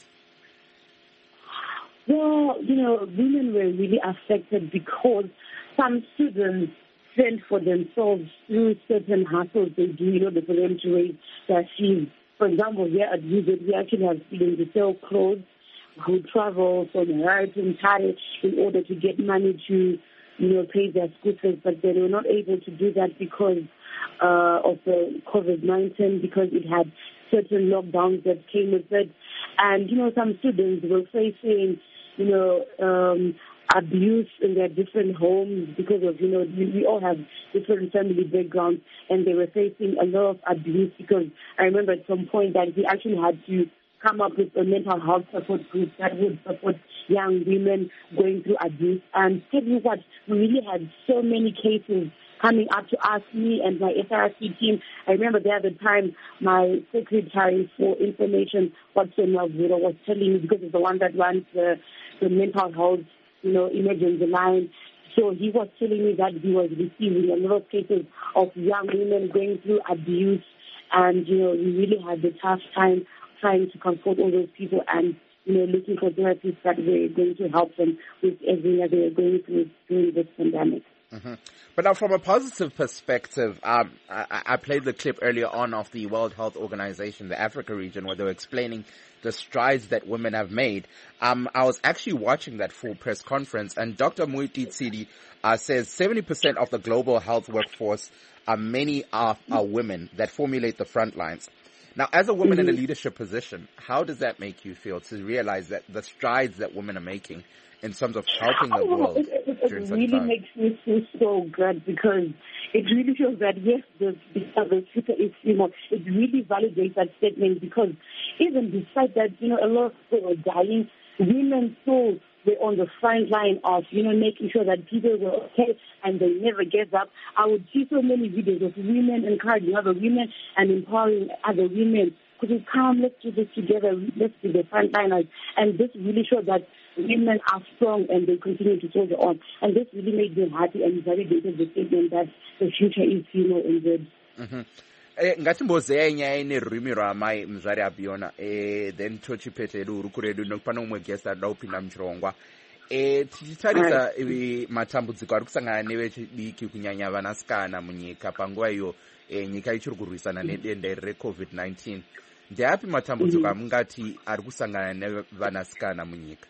Well, you know, women were really affected because some students fend for themselves through certain hustles they do in order for them to raise their fees. For example, here at U Z, we actually have students who sell clothes, who travel from Harare to Mtare in order to get money to, you know, pay their school fees, but they were not able to do that because uh, of the COVID nineteen, because it had certain lockdowns that came with it. And, you know, some students were facing, you know, um, abuse in their different homes because of, you know, we, we all have different family backgrounds, and they were facing a lot of abuse because I remember at some point that we actually had to come up with a mental health support group that would support young women going through abuse. And tell you what, we really had so many cases coming up to ask me and my S R C team. I remember the other time my secretary for information, Watson Wazura, was telling me, because he's the one that runs the, the mental health, you know, emergency line. So he was telling me that he was receiving a lot of cases of young women going through abuse, and, you know, he really had a tough time trying to comfort all those people and, you know, looking for therapists that were going to help them with everything that they were going through during this pandemic. Mm-hmm. But now, from a positive perspective, um, I, I played the clip earlier on of the World Health Organization, the Africa region, where they were explaining the strides that women have made. Um, I was actually watching that full press conference, and Doctor Muiti Tsidi uh, says seventy percent of the global health workforce, are many are, are women that formulate the front lines. Now, as a woman mm-hmm. in a leadership position, how does that make you feel to realize that the strides that women are making in terms of helping the oh, world it, it, it during really such time? makes me feel so good, because it really shows that, yes, the, the future is female. It really validates that statement, because even despite that, you know, a lot of people were dying, women still were on the front line of, you know, making sure that people were okay and they never gave up. I would see so many videos of women encouraging other women and empowering other women. Could you come, let's do this together, let's be the frontliners. And this really showed that women are strong and they continue to soldier on. And this really made me happy and validated the statement that the future is female indeed. Mm-hmm. Eh, ngatimbozeya nyaya nerurimi rwamai muzvari Abiona, eh, then tochipete edu uri kuredu nokupana umwe guest ada kupinda muchirongwa. Eh, tichitarisa eh, matambudziko ari kusangana nevechidiki kunyanya vanasikana munyika panguva iyo eh, nyika ichiri kurwisana nedenda recovid nineteen. Ndeapi matambudziko amungati ari kusangana nevanasikana munyika?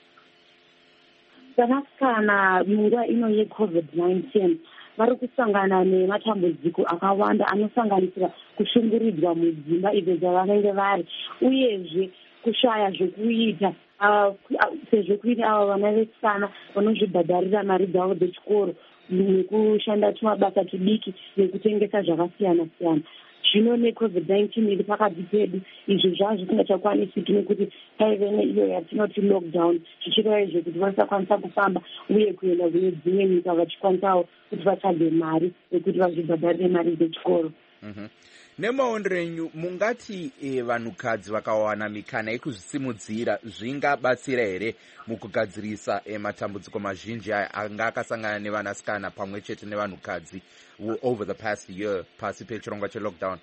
Vanasikana munguva ino yecovid nineteen vari kusangana nematambudziko akawanda anosanganisira kushungurudzwa mudzimba idzo dzavanenge vari, uyezve kushaya zvekuita sezvo kuita ava vana vesikana vanozvibhadharira mari dzavo dzechikoro nekushanda tumabasa tudiki nekutengesa zvakasiyana siyana. Zvino necovid nineteen iri pakati pedu, izvi zvava zvisingachakwanisiki nekuti paive neiyo yatinoti lockdown, zvichireva izvo kuti vasakwanisa kufamba uye kuenda kune dzimwe nyika vachikwanisawo kuti vatsvage mari yekuti vazvibhadharire mari dzechikoro. Mm-hmm. Nemaondero enyu mungati eh, vanhukadzi vakawana mikana yekuzvisimudzira zvingabatsira here mukugadzirisa eh, matambudziko mazhinji aya anga akasangana nevanasikana pamwe chete nevanhukadzi w- over the past year pasi pechirongwa chelockdown?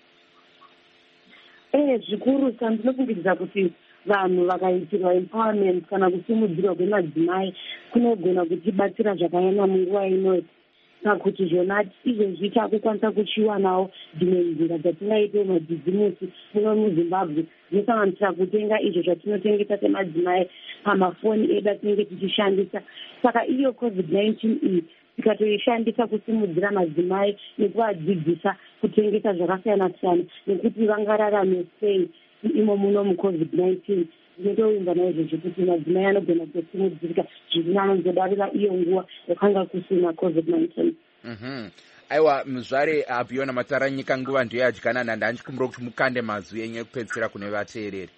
Eh, zvikuru sandinofungidzira kuti vanhu vakaitirwa empowerment kana kusimudzirwa kwemadzimai kunogona kutibatsira zvakanyanya munguva inoti pakuti zvona izvezvi takukwanisa kuchiwanawo dzimwe nzira dzatingaite mabhizimusi muno muzimbabwe dzinosanganisira kutenga izvo zvatinotengesa semadzimai pamafoni edu atinenge tichishandisa. Saka iyo covid nineteen iyi tikatoishandisa kusimudzira madzimai nekuvadzidzisa kutengesa zvakasiyana siyana nekuti vangararame sei imo muno mucovid nineteen. Ndinotoimba naizvozvo kuti madzimai anogona kutosimudzirika zvisinanonzodarira iyo nguva yakanga kusina covid nineteen. Mhm. Aiwa muzvare Abiyona Mataranyika nguva ndiyo yadyana nanda ndichikumbira kuti mukande mazwi enye kupedzisira kune vateereri.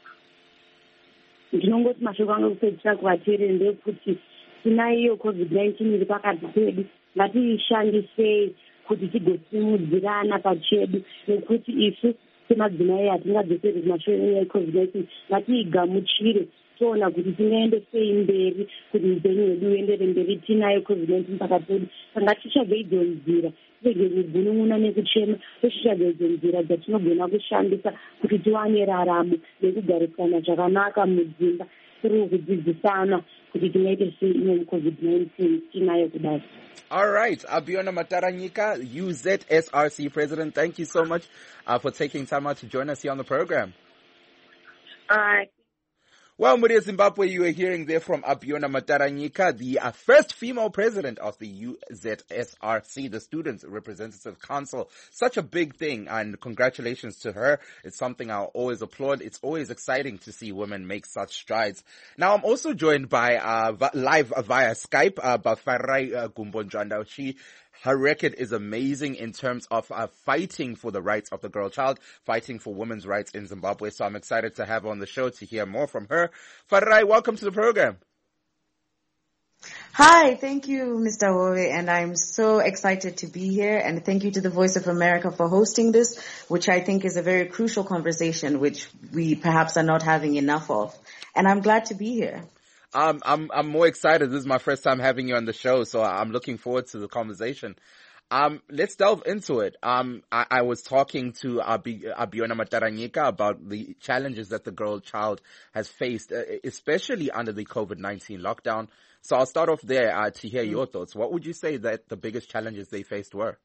Ndinongoti mashoko anga kupedzisira kuvateereri ndekuti tinai iyo covid nineteen iri pakati pedu, ngatiishandisei kuti tigosimudzirana pachedu nekuti isu semadzimai hatingadzoseri kumashure enyaya yecovid nineteen. Ngatiigamuchire toona kuti tingaende sei mberi kuti upenyu hwedu huendere mberi tinayo covid nineteen pakati pedu. Saka tichitsvage idzo nzira, tirege kugunun'una nekuchema, tochitsvage idzo nzira dzatinogona kushandisa kuti tiwane raramo nekugarisana zvakanaka mudzimba tiri kudzidzisana kuti tingaite sei ino covid nineteen tinayo kudai. All right, Abiyona Mataranyika, U Z S R C President, thank you so much uh, for taking time out to join us here on the program. All right. Well, Muria Zimbabwe, you were hearing there from Abiyona Mataranyika, the uh, first female president of the U Z S R C, the Students Representative Council. Such a big thing, and congratulations to her. It's something I'll always applaud. It's always exciting to see women make such strides. Now, I'm also joined by, uh, v- live via Skype, uh, by Farai uh, Gumbonjanda. She Her record is amazing in terms of uh, fighting for the rights of the girl child, fighting for women's rights in Zimbabwe. So I'm excited to have her on the show to hear more from her. Farai, welcome to the program. Hi, thank you, Mister Wowe, and I'm so excited to be here, and thank you to the Voice of America for hosting this, which I think is a very crucial conversation, which we perhaps are not having enough of. And I'm glad to be here. Um, I'm, I'm more excited. This is my first time having you on the show, so I'm looking forward to the conversation. Um, let's delve into it. Um, I, I was talking to Abi, Abiyona Mataranyika about the challenges that the girl child has faced, uh, especially under the covid nineteen lockdown. So I'll start off there uh, to hear your thoughts. What would you say that the biggest challenges they faced were?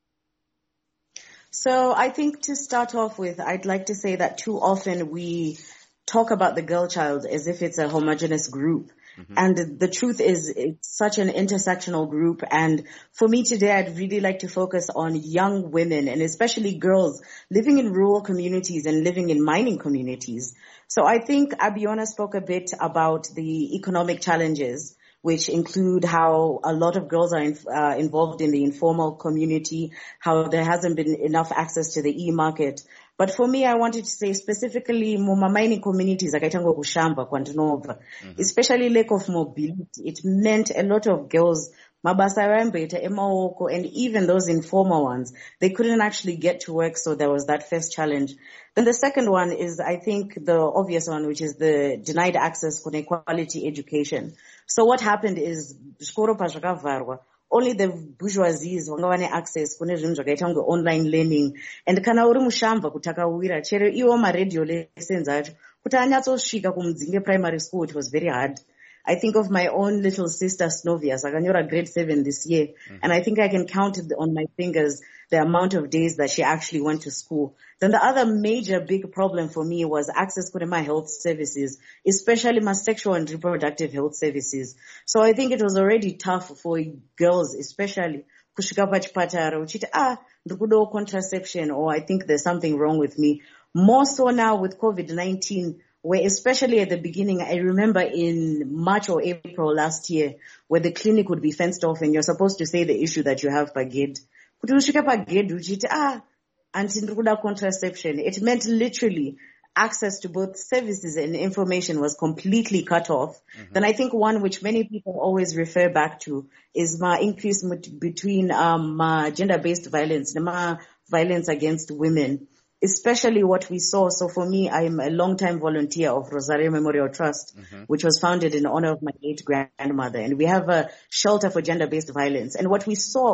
So I think to start off with, I'd like to say that too often we talk about the girl child as if it's a homogeneous group. Mm-hmm. And the, the truth is it's such an intersectional group. And for me today, I'd really like to focus on young women and especially girls living in rural communities and living in mining communities. So I think Abiyona spoke a bit about the economic challenges, which include how a lot of girls are in, uh, involved in the informal community, how there hasn't been enough access to the e-market. But for me, I wanted to say specifically muma mining communities, akaitango kushamba kwandinobva, especially lack of mobility. It meant a lot of girls, mabasa rambeta, emaoko, and even those informal ones, they couldn't actually get to work. So there was that first challenge. Then the second one is, I think, the obvious one, which is the denied access to quality education. So what happened is, only the bourgeoisies vanga vane access kune zvinhu zvakaita kunge online learning, and kana uri mushamba kutakawira chero iwo maradio lessons acho kuti anyatsosvika kumudzinge primary school, it was very hard. I think of my own little sister Snovia, akanyora grade seven this year, mm-hmm. and I think I can count it on my fingers the amount of days that she actually went to school. Then the other major big problem for me was access to my health services, especially my sexual and reproductive health services. So I think it was already tough for girls, especially kushika pachipatara uchiti ah ndikudo contraception, or I think there's something wrong with me. More so now with covid nineteen, where especially at the beginning, I remember in March or April last year, where the clinic would be fenced off and you're supposed to say the issue that you have per gate. Kuti ushika pa gate uchiti ah anti ndikuda contraception. It meant literally access to both services and information was completely cut off. Mm-hmm. Then I think one which many people always refer back to is my increase between um my gender-based violence, my violence against women, especially what we saw. So for me, I'm a long-time volunteer of Rosario Memorial Trust, mm-hmm. which was founded in honor of my late grandmother. And we have a shelter for gender-based violence. And what we saw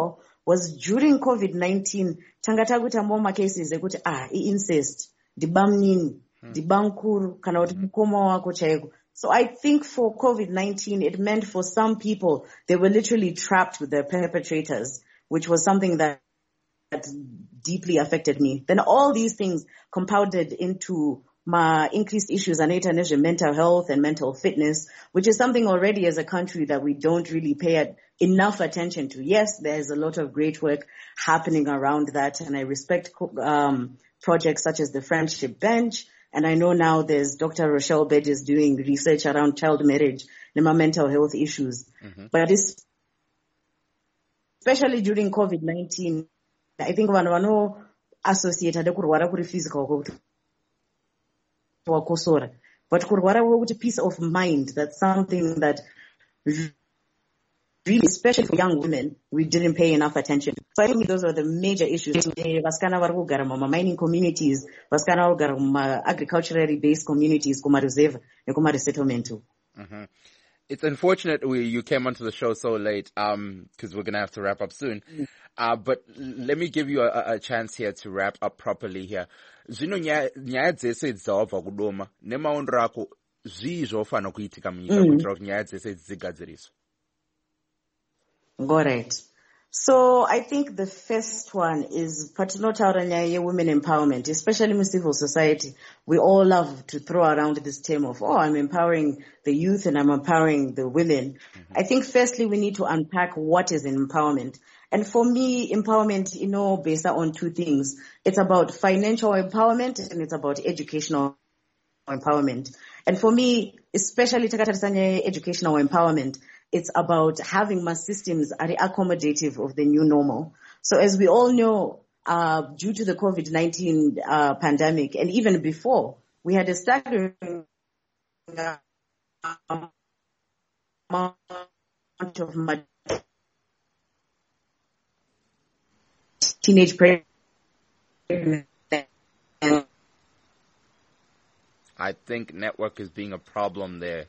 was during COVID nineteen, tanga takuita more cases ekuti ah, incest, dibamnini, dibankuru, kana kuti mukoma wako chaiko. So I think for COVID nineteen, it meant for some people, they were literally trapped with their perpetrators, which was something that, that deeply affected me. Then all these things compounded into my increased issues and mental health and mental fitness, which is something already as a country that we don't really pay at enough attention to. Yes, there's a lot of great work happening around that, and I respect um, projects such as the Friendship Bench. And I know now there's Doctor Rochelle Bedges doing research around child marriage and mental health issues. Mm-hmm. But this, especially during COVID nineteen, I think one one associated with physical, but with peace of mind. That's something that really, especially for young women, we didn't pay enough attention. So I think those are the major issues. Vaskana varugara mining communities, vaskana varugara agriculturally based communities, kuma reserve and kuma resettlement too. It's unfortunate we, you came onto the show so late, um, cause we're gonna have to wrap up soon. Uh, but let me give you a, a chance here to wrap up properly here. Zvino nyaya dzese dzabva kudoma nemaondo ako zvii zvofana kuitika munyika kuitira kuti nyaya dzese dzigadziriswe. All right. So I think the first one is patinotaura nyaya yewomen empowerment, especially in civil society. We all love to throw around this term of, oh, I'm empowering the youth and I'm empowering the women. Mm-hmm. I think firstly we need to unpack what is empowerment. And for me, empowerment, you know, based on two things. It's about financial empowerment and it's about educational empowerment. And for me, especially educational empowerment, it's about having my systems are accommodative of the new normal. So as we all know, uh, due to the COVID nineteen uh, pandemic, and even before, we had a staggering amount of teenage pregnancy. I think network is being a problem there.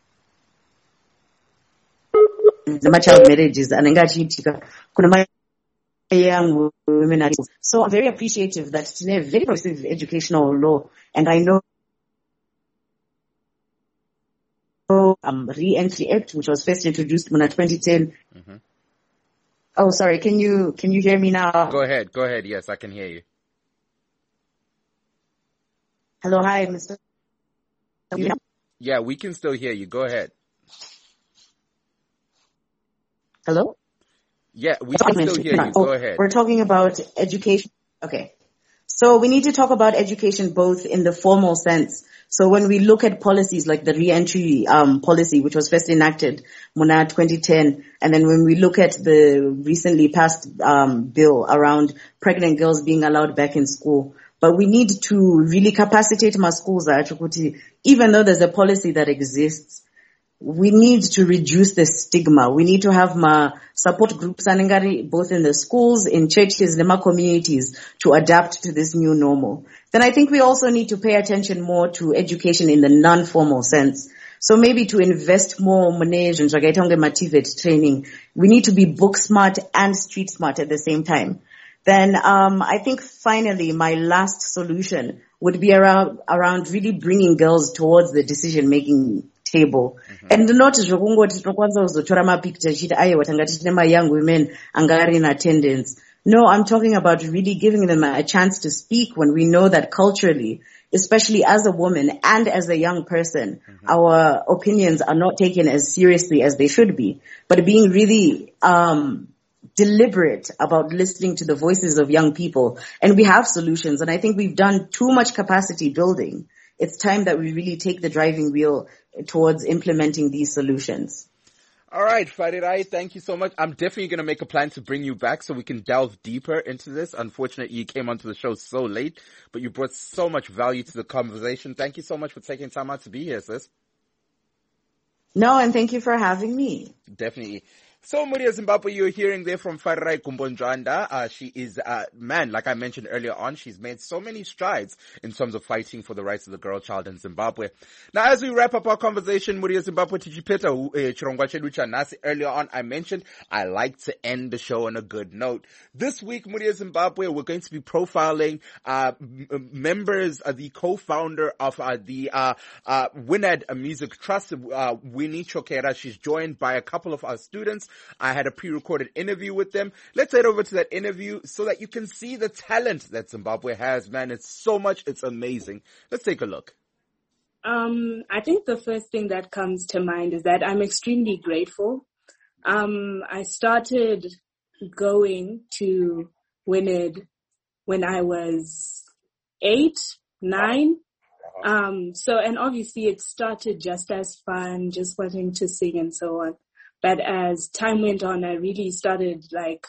The child marriages and young women. So I'm very appreciative that today a very progressive educational law, and I know um Re-Entry Act, which was first introduced in twenty ten. Mm-hmm. Oh, sorry. Can you can you hear me now? Go ahead. Go ahead. Yes, I can hear you. Hello, hi, Mister Yeah, yeah, we can still hear you. Go ahead. Hello? Yeah, we can still hear you. Go ahead. We're talking about education. Okay. So we need to talk about education both in the formal sense. So when we look at policies like the re-entry um, policy, which was first enacted in twenty ten, and then when we look at the recently passed um, bill around pregnant girls being allowed back in school, but we need to really capacitate my schools, even though there's a policy that exists. We need to reduce the stigma. We need to have my support groups both in the schools, in churches, in my communities to adapt to this new normal. Then I think we also need to pay attention more to education in the non-formal sense. So maybe to invest more money in motivate training. We need to be book smart and street smart at the same time. Then um I think finally my last solution would be around around really bringing girls towards the decision making table. Mm-hmm. And not zvokungoti tinokwanisa kuzotora mapicture chiti aye watanga tichine my young women angari in attendance. No, I'm talking about really giving them a chance to speak when we know that culturally, especially as a woman and as a young person, mm-hmm. our opinions are not taken as seriously as they should be. But being really um deliberate about listening to the voices of young people. And we have solutions. And I think we've done too much capacity building. It's time that we really take the driving wheel towards implementing these solutions. All right, Farirai, thank you so much. I'm definitely going to make a plan to bring you back so we can delve deeper into this. Unfortunately, you came onto the show so late, but you brought so much value to the conversation. Thank you so much for taking time out to be here, sis. No, and thank you for having me. Definitely. So, Muria Zimbabwe, you're hearing there from Farai Kumbonjwanda. Uh, she is, uh, man, like I mentioned earlier on, she's made so many strides in terms of fighting for the rights of the girl child in Zimbabwe. Now, as we wrap up our conversation, Muria Zimbabwe, Tichipeta, Chirongwa Chedu Chanasi, earlier on, I mentioned I like to end the show on a good note. This week, Muria Zimbabwe, we're going to be profiling, uh, m- members, uh, the co-founder of, uh, the, uh, uh, Winad Music Trust, uh, Winnie Chokera. She's joined by a couple of our students. I had a pre-recorded interview with them. Let's head over to that interview so that you can see the talent that Zimbabwe has, man. It's so much. It's amazing. Let's take a look. Um, I think the first thing that comes to mind is that I'm extremely grateful. Um, I started going to Winid when I was eight, nine. Um, so, and obviously it started just as fun, just wanting to sing and so on. But as time went on, I really started like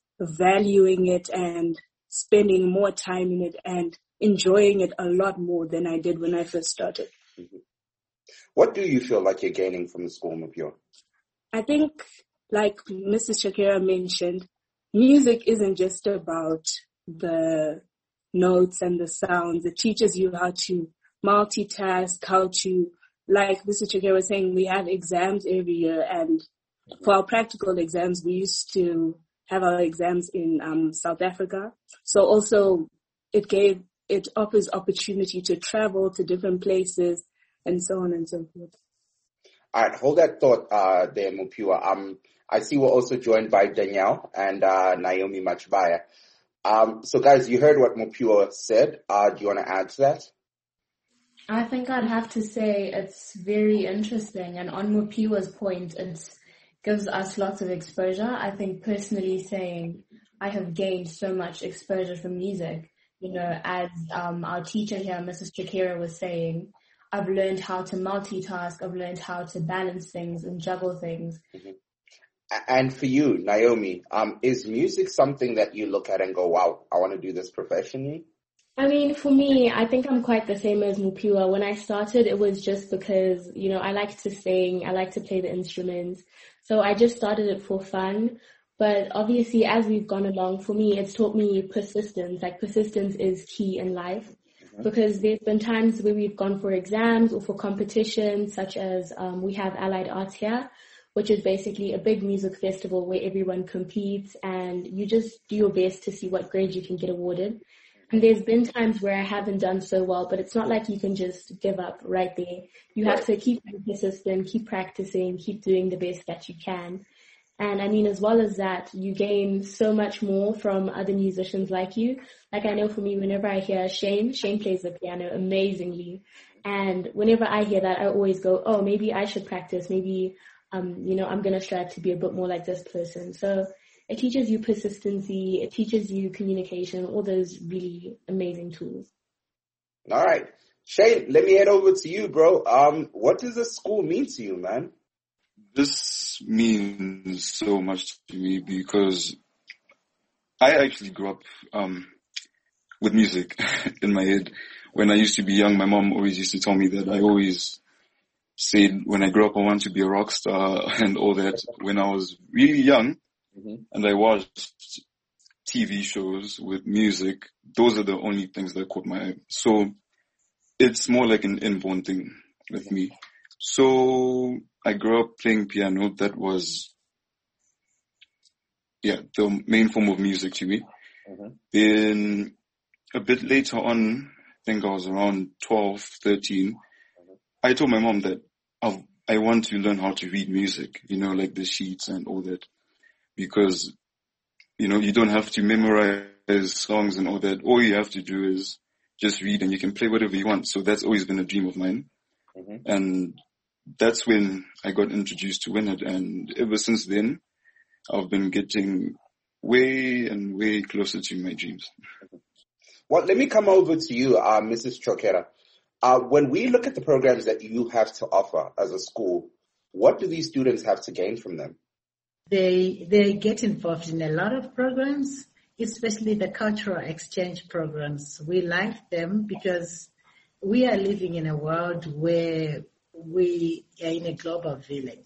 valuing it and spending more time in it and enjoying it a lot more than I did when I first started. Mm-hmm. What do you feel like you're gaining from the school, Mupio? I think, like Missus Shakira mentioned, music isn't just about the notes and the sounds. It teaches you how to multitask, how to, like Missus Shakira was saying, we have exams every year, and for our practical exams, we used to have our exams in um, South Africa. So also it gave, it offers opportunity to travel to different places and so on and so forth. All right, hold that thought uh, there, Mupiwa. Um, I see we're also joined by Danielle and uh, Naomi Machbaya. Um, so guys, you heard what Mupiwa said. Uh, do you want to add to that? I think I'd have to say it's very interesting, and on Mupiwa's point, it's gives us lots of exposure. I think personally saying I have gained so much exposure from music. You know, as um, our teacher here, Missus Chakira, was saying, I've learned how to multitask. I've learned how to balance things and juggle things. Mm-hmm. And for you, Naomi, um, is music something that you look at and go, wow, I want to do this professionally? I mean, for me, I think I'm quite the same as Mupiwa. When I started, it was just because, you know, I like to sing, I like to play the instruments. So I just started it for fun. But obviously, as we've gone along, for me, it's taught me persistence. Like, persistence is key in life. Mm-hmm. Because there's been times where we've gone for exams or for competitions, such as um, we have Allied Arts here, which is basically a big music festival where everyone competes and you just do your best to see what grade you can get awarded. And there's been times where I haven't done so well, but it's not like you can just give up right there. You have to keep being persistent, keep practicing, keep doing the best that you can. And I mean, as well as that, you gain so much more from other musicians like you. Like I know for me, whenever I hear Shane, Shane plays the piano amazingly. And whenever I hear that, I always go, oh, maybe I should practice. Maybe, um, you know, I'm going to strive to be a bit more like this person. So it teaches you persistency, it teaches you communication, all those really amazing tools. All right. Shane, let me head over to you, bro. Um, what does this school mean to you, man? This means so much to me because I actually grew up um, with music in my head. When I used to be young, my mom always used to tell me that I always said when I grow up I want to be a rock star and all that. When I was really young, Mm-hmm. and I watched T V shows with music, those are the only things that caught my eye. So it's more like an inborn thing with me. So I grew up playing piano. That was, yeah, the main form of music to me. Mm-hmm. Then a bit later on, I think I was around twelve, thirteen, mm-hmm. I told my mom that I've, I want to learn how to read music, you know, like the sheets and all that. Because, you know, you don't have to memorize songs and all that. All you have to do is just read and you can play whatever you want. So that's always been a dream of mine. Mm-hmm. And that's when I got introduced to Winad. And ever since then, I've been getting way and way closer to my dreams. Well, let me come over to you, uh, Missus Chokera. Uh, when we look at the programs that you have to offer as a school, what do these students have to gain from them? They they get involved in a lot of programs, especially the cultural exchange programs. We like them because we are living in a world where we are in a global village.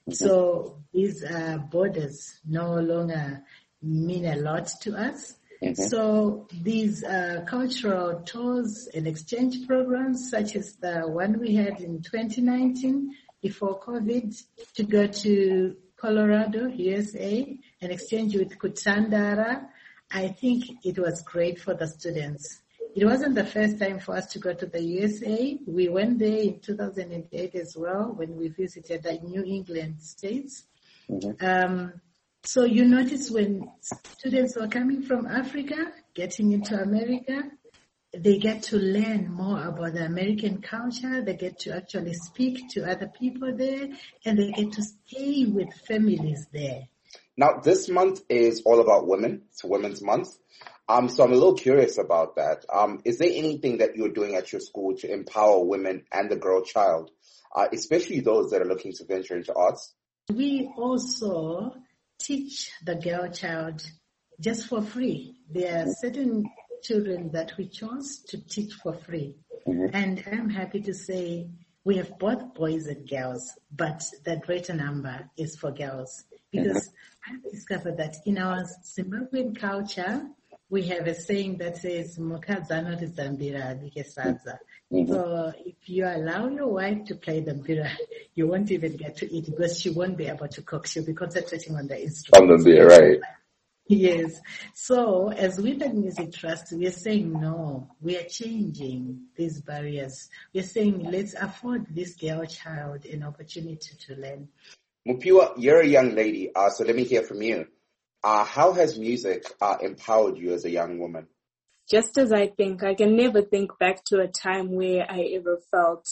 So these uh, borders no longer mean a lot to us. Mm-hmm. So these uh, cultural tours and exchange programs, such as the one we had in twenty nineteen before COVID, to go to Colorado, U S A, and exchange with Kutandara, I think it was great for the students. It wasn't the first time for us to go to the U S A. We went there in two thousand eight as well when we visited the New England states. Mm-hmm. Um, so you notice when students were coming from Africa, getting into America, they get to learn more about the American culture. They get to actually speak to other people there, and they get to stay with families there. Now, this month is all about women. It's Women's Month. Um, so I'm a little curious about that. Um, is there anything that you're doing at your school to empower women and the girl child, uh, especially those that are looking to venture into arts? We also teach the girl child just for free. There are certain children that we chose to teach for free. Mm-hmm. And I'm happy to say we have both boys and girls, but the greater number is for girls. Because mm-hmm. I've discovered that in our Zimbabwean culture, we have a saying that says, Mukadzano rizambira dikesadza. So if you allow your wife to play the mbira, you won't even get to eat because she won't be able to cook. She'll be concentrating on the instrument. On the mbira, right. Yes. So as Women Music Trust, we are saying no, we are changing these barriers. We are saying let's afford this girl child an opportunity to learn. Mupiwa, you're a young lady, uh, so let me hear from you. Uh, how has music uh, empowered you as a young woman? Just as I think, I can never think back to a time where I ever felt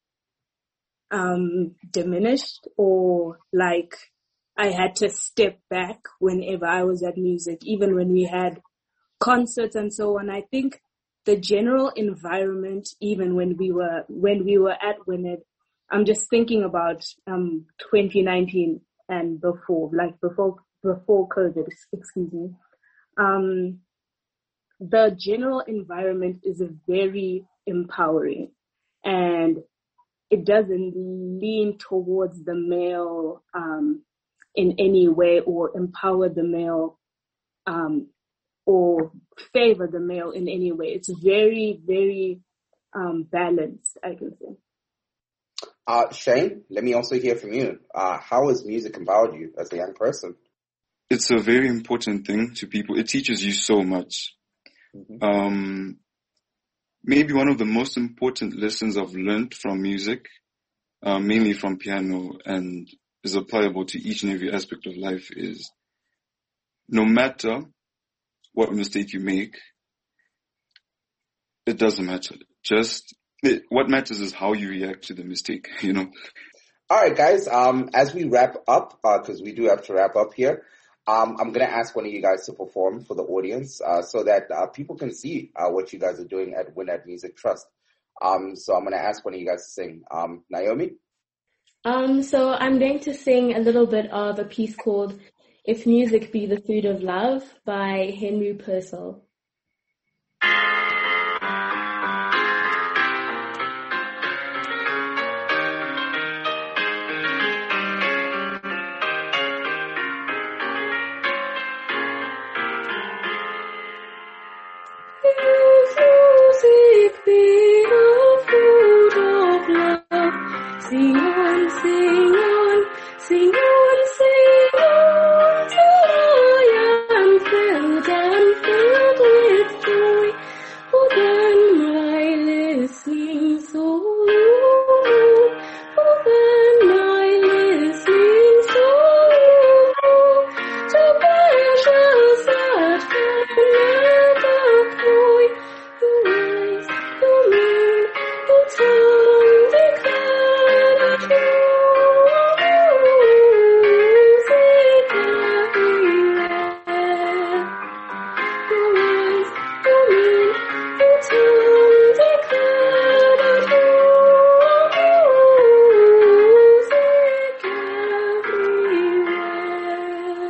um, diminished or like I had to step back whenever I was at music, even when we had concerts and so on. I think the general environment, even when we were when we were at WINED, I'm just thinking about um, twenty nineteen and before, like before before COVID, excuse me. Um, the general environment is very empowering, and it doesn't lean towards the male um, in any way or empower the male um, or favor the male in any way. It's very, very um, balanced, I can say. Uh, Shane, let me also hear from you. Uh, how has music empowered you as a young person? It's a very important thing to people. It teaches you so much. Mm-hmm. Um, maybe one of the most important lessons I've learned from music, uh, mainly from piano, and is applicable to each and every aspect of life, is no matter what mistake you make, it doesn't matter. Just it, what matters is how you react to the mistake, you know. All right, guys. Um, as we wrap up, because uh, we do have to wrap up here, um, I'm going to ask one of you guys to perform for the audience uh, so that uh, people can see uh, what you guys are doing at WINED Music Trust. Um, so I'm going to ask one of you guys to sing. Um, Naomi? Um, so I'm going to sing a little bit of a piece called If Music Be the Food of Love by Henry Purcell. Sing on, sing on, sing on, sing on, till I am filled and filled with joy. Oh, then my listening soul, oh, then my listening soul, to pleasures that can never cloy. You rise, you moon, you tongue declare.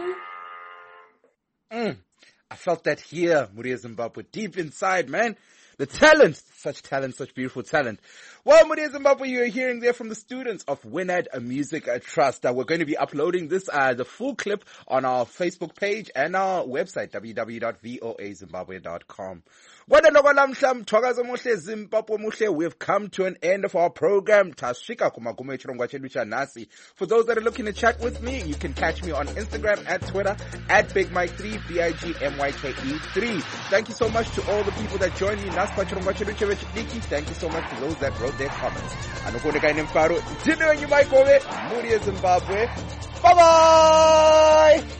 Mm, I felt that here, Muria Zimbabwe, deep inside, man. the talent, such talent, such beautiful talent. Well, Mudia Zimbabwe, you're hearing there from the students of Winad Music Trust. Uh, we're going to be uploading this, uh, the full clip on our Facebook page and our website, w w w dot voa zimbabwe dot com. We've come to an end of our program. For those that are looking to chat with me, you can catch me on Instagram and Twitter at Big Mike three, B I G M Y K E three. Thank you so much to all the people that joined me. Thank you so much to those that wrote their comments. Bye bye!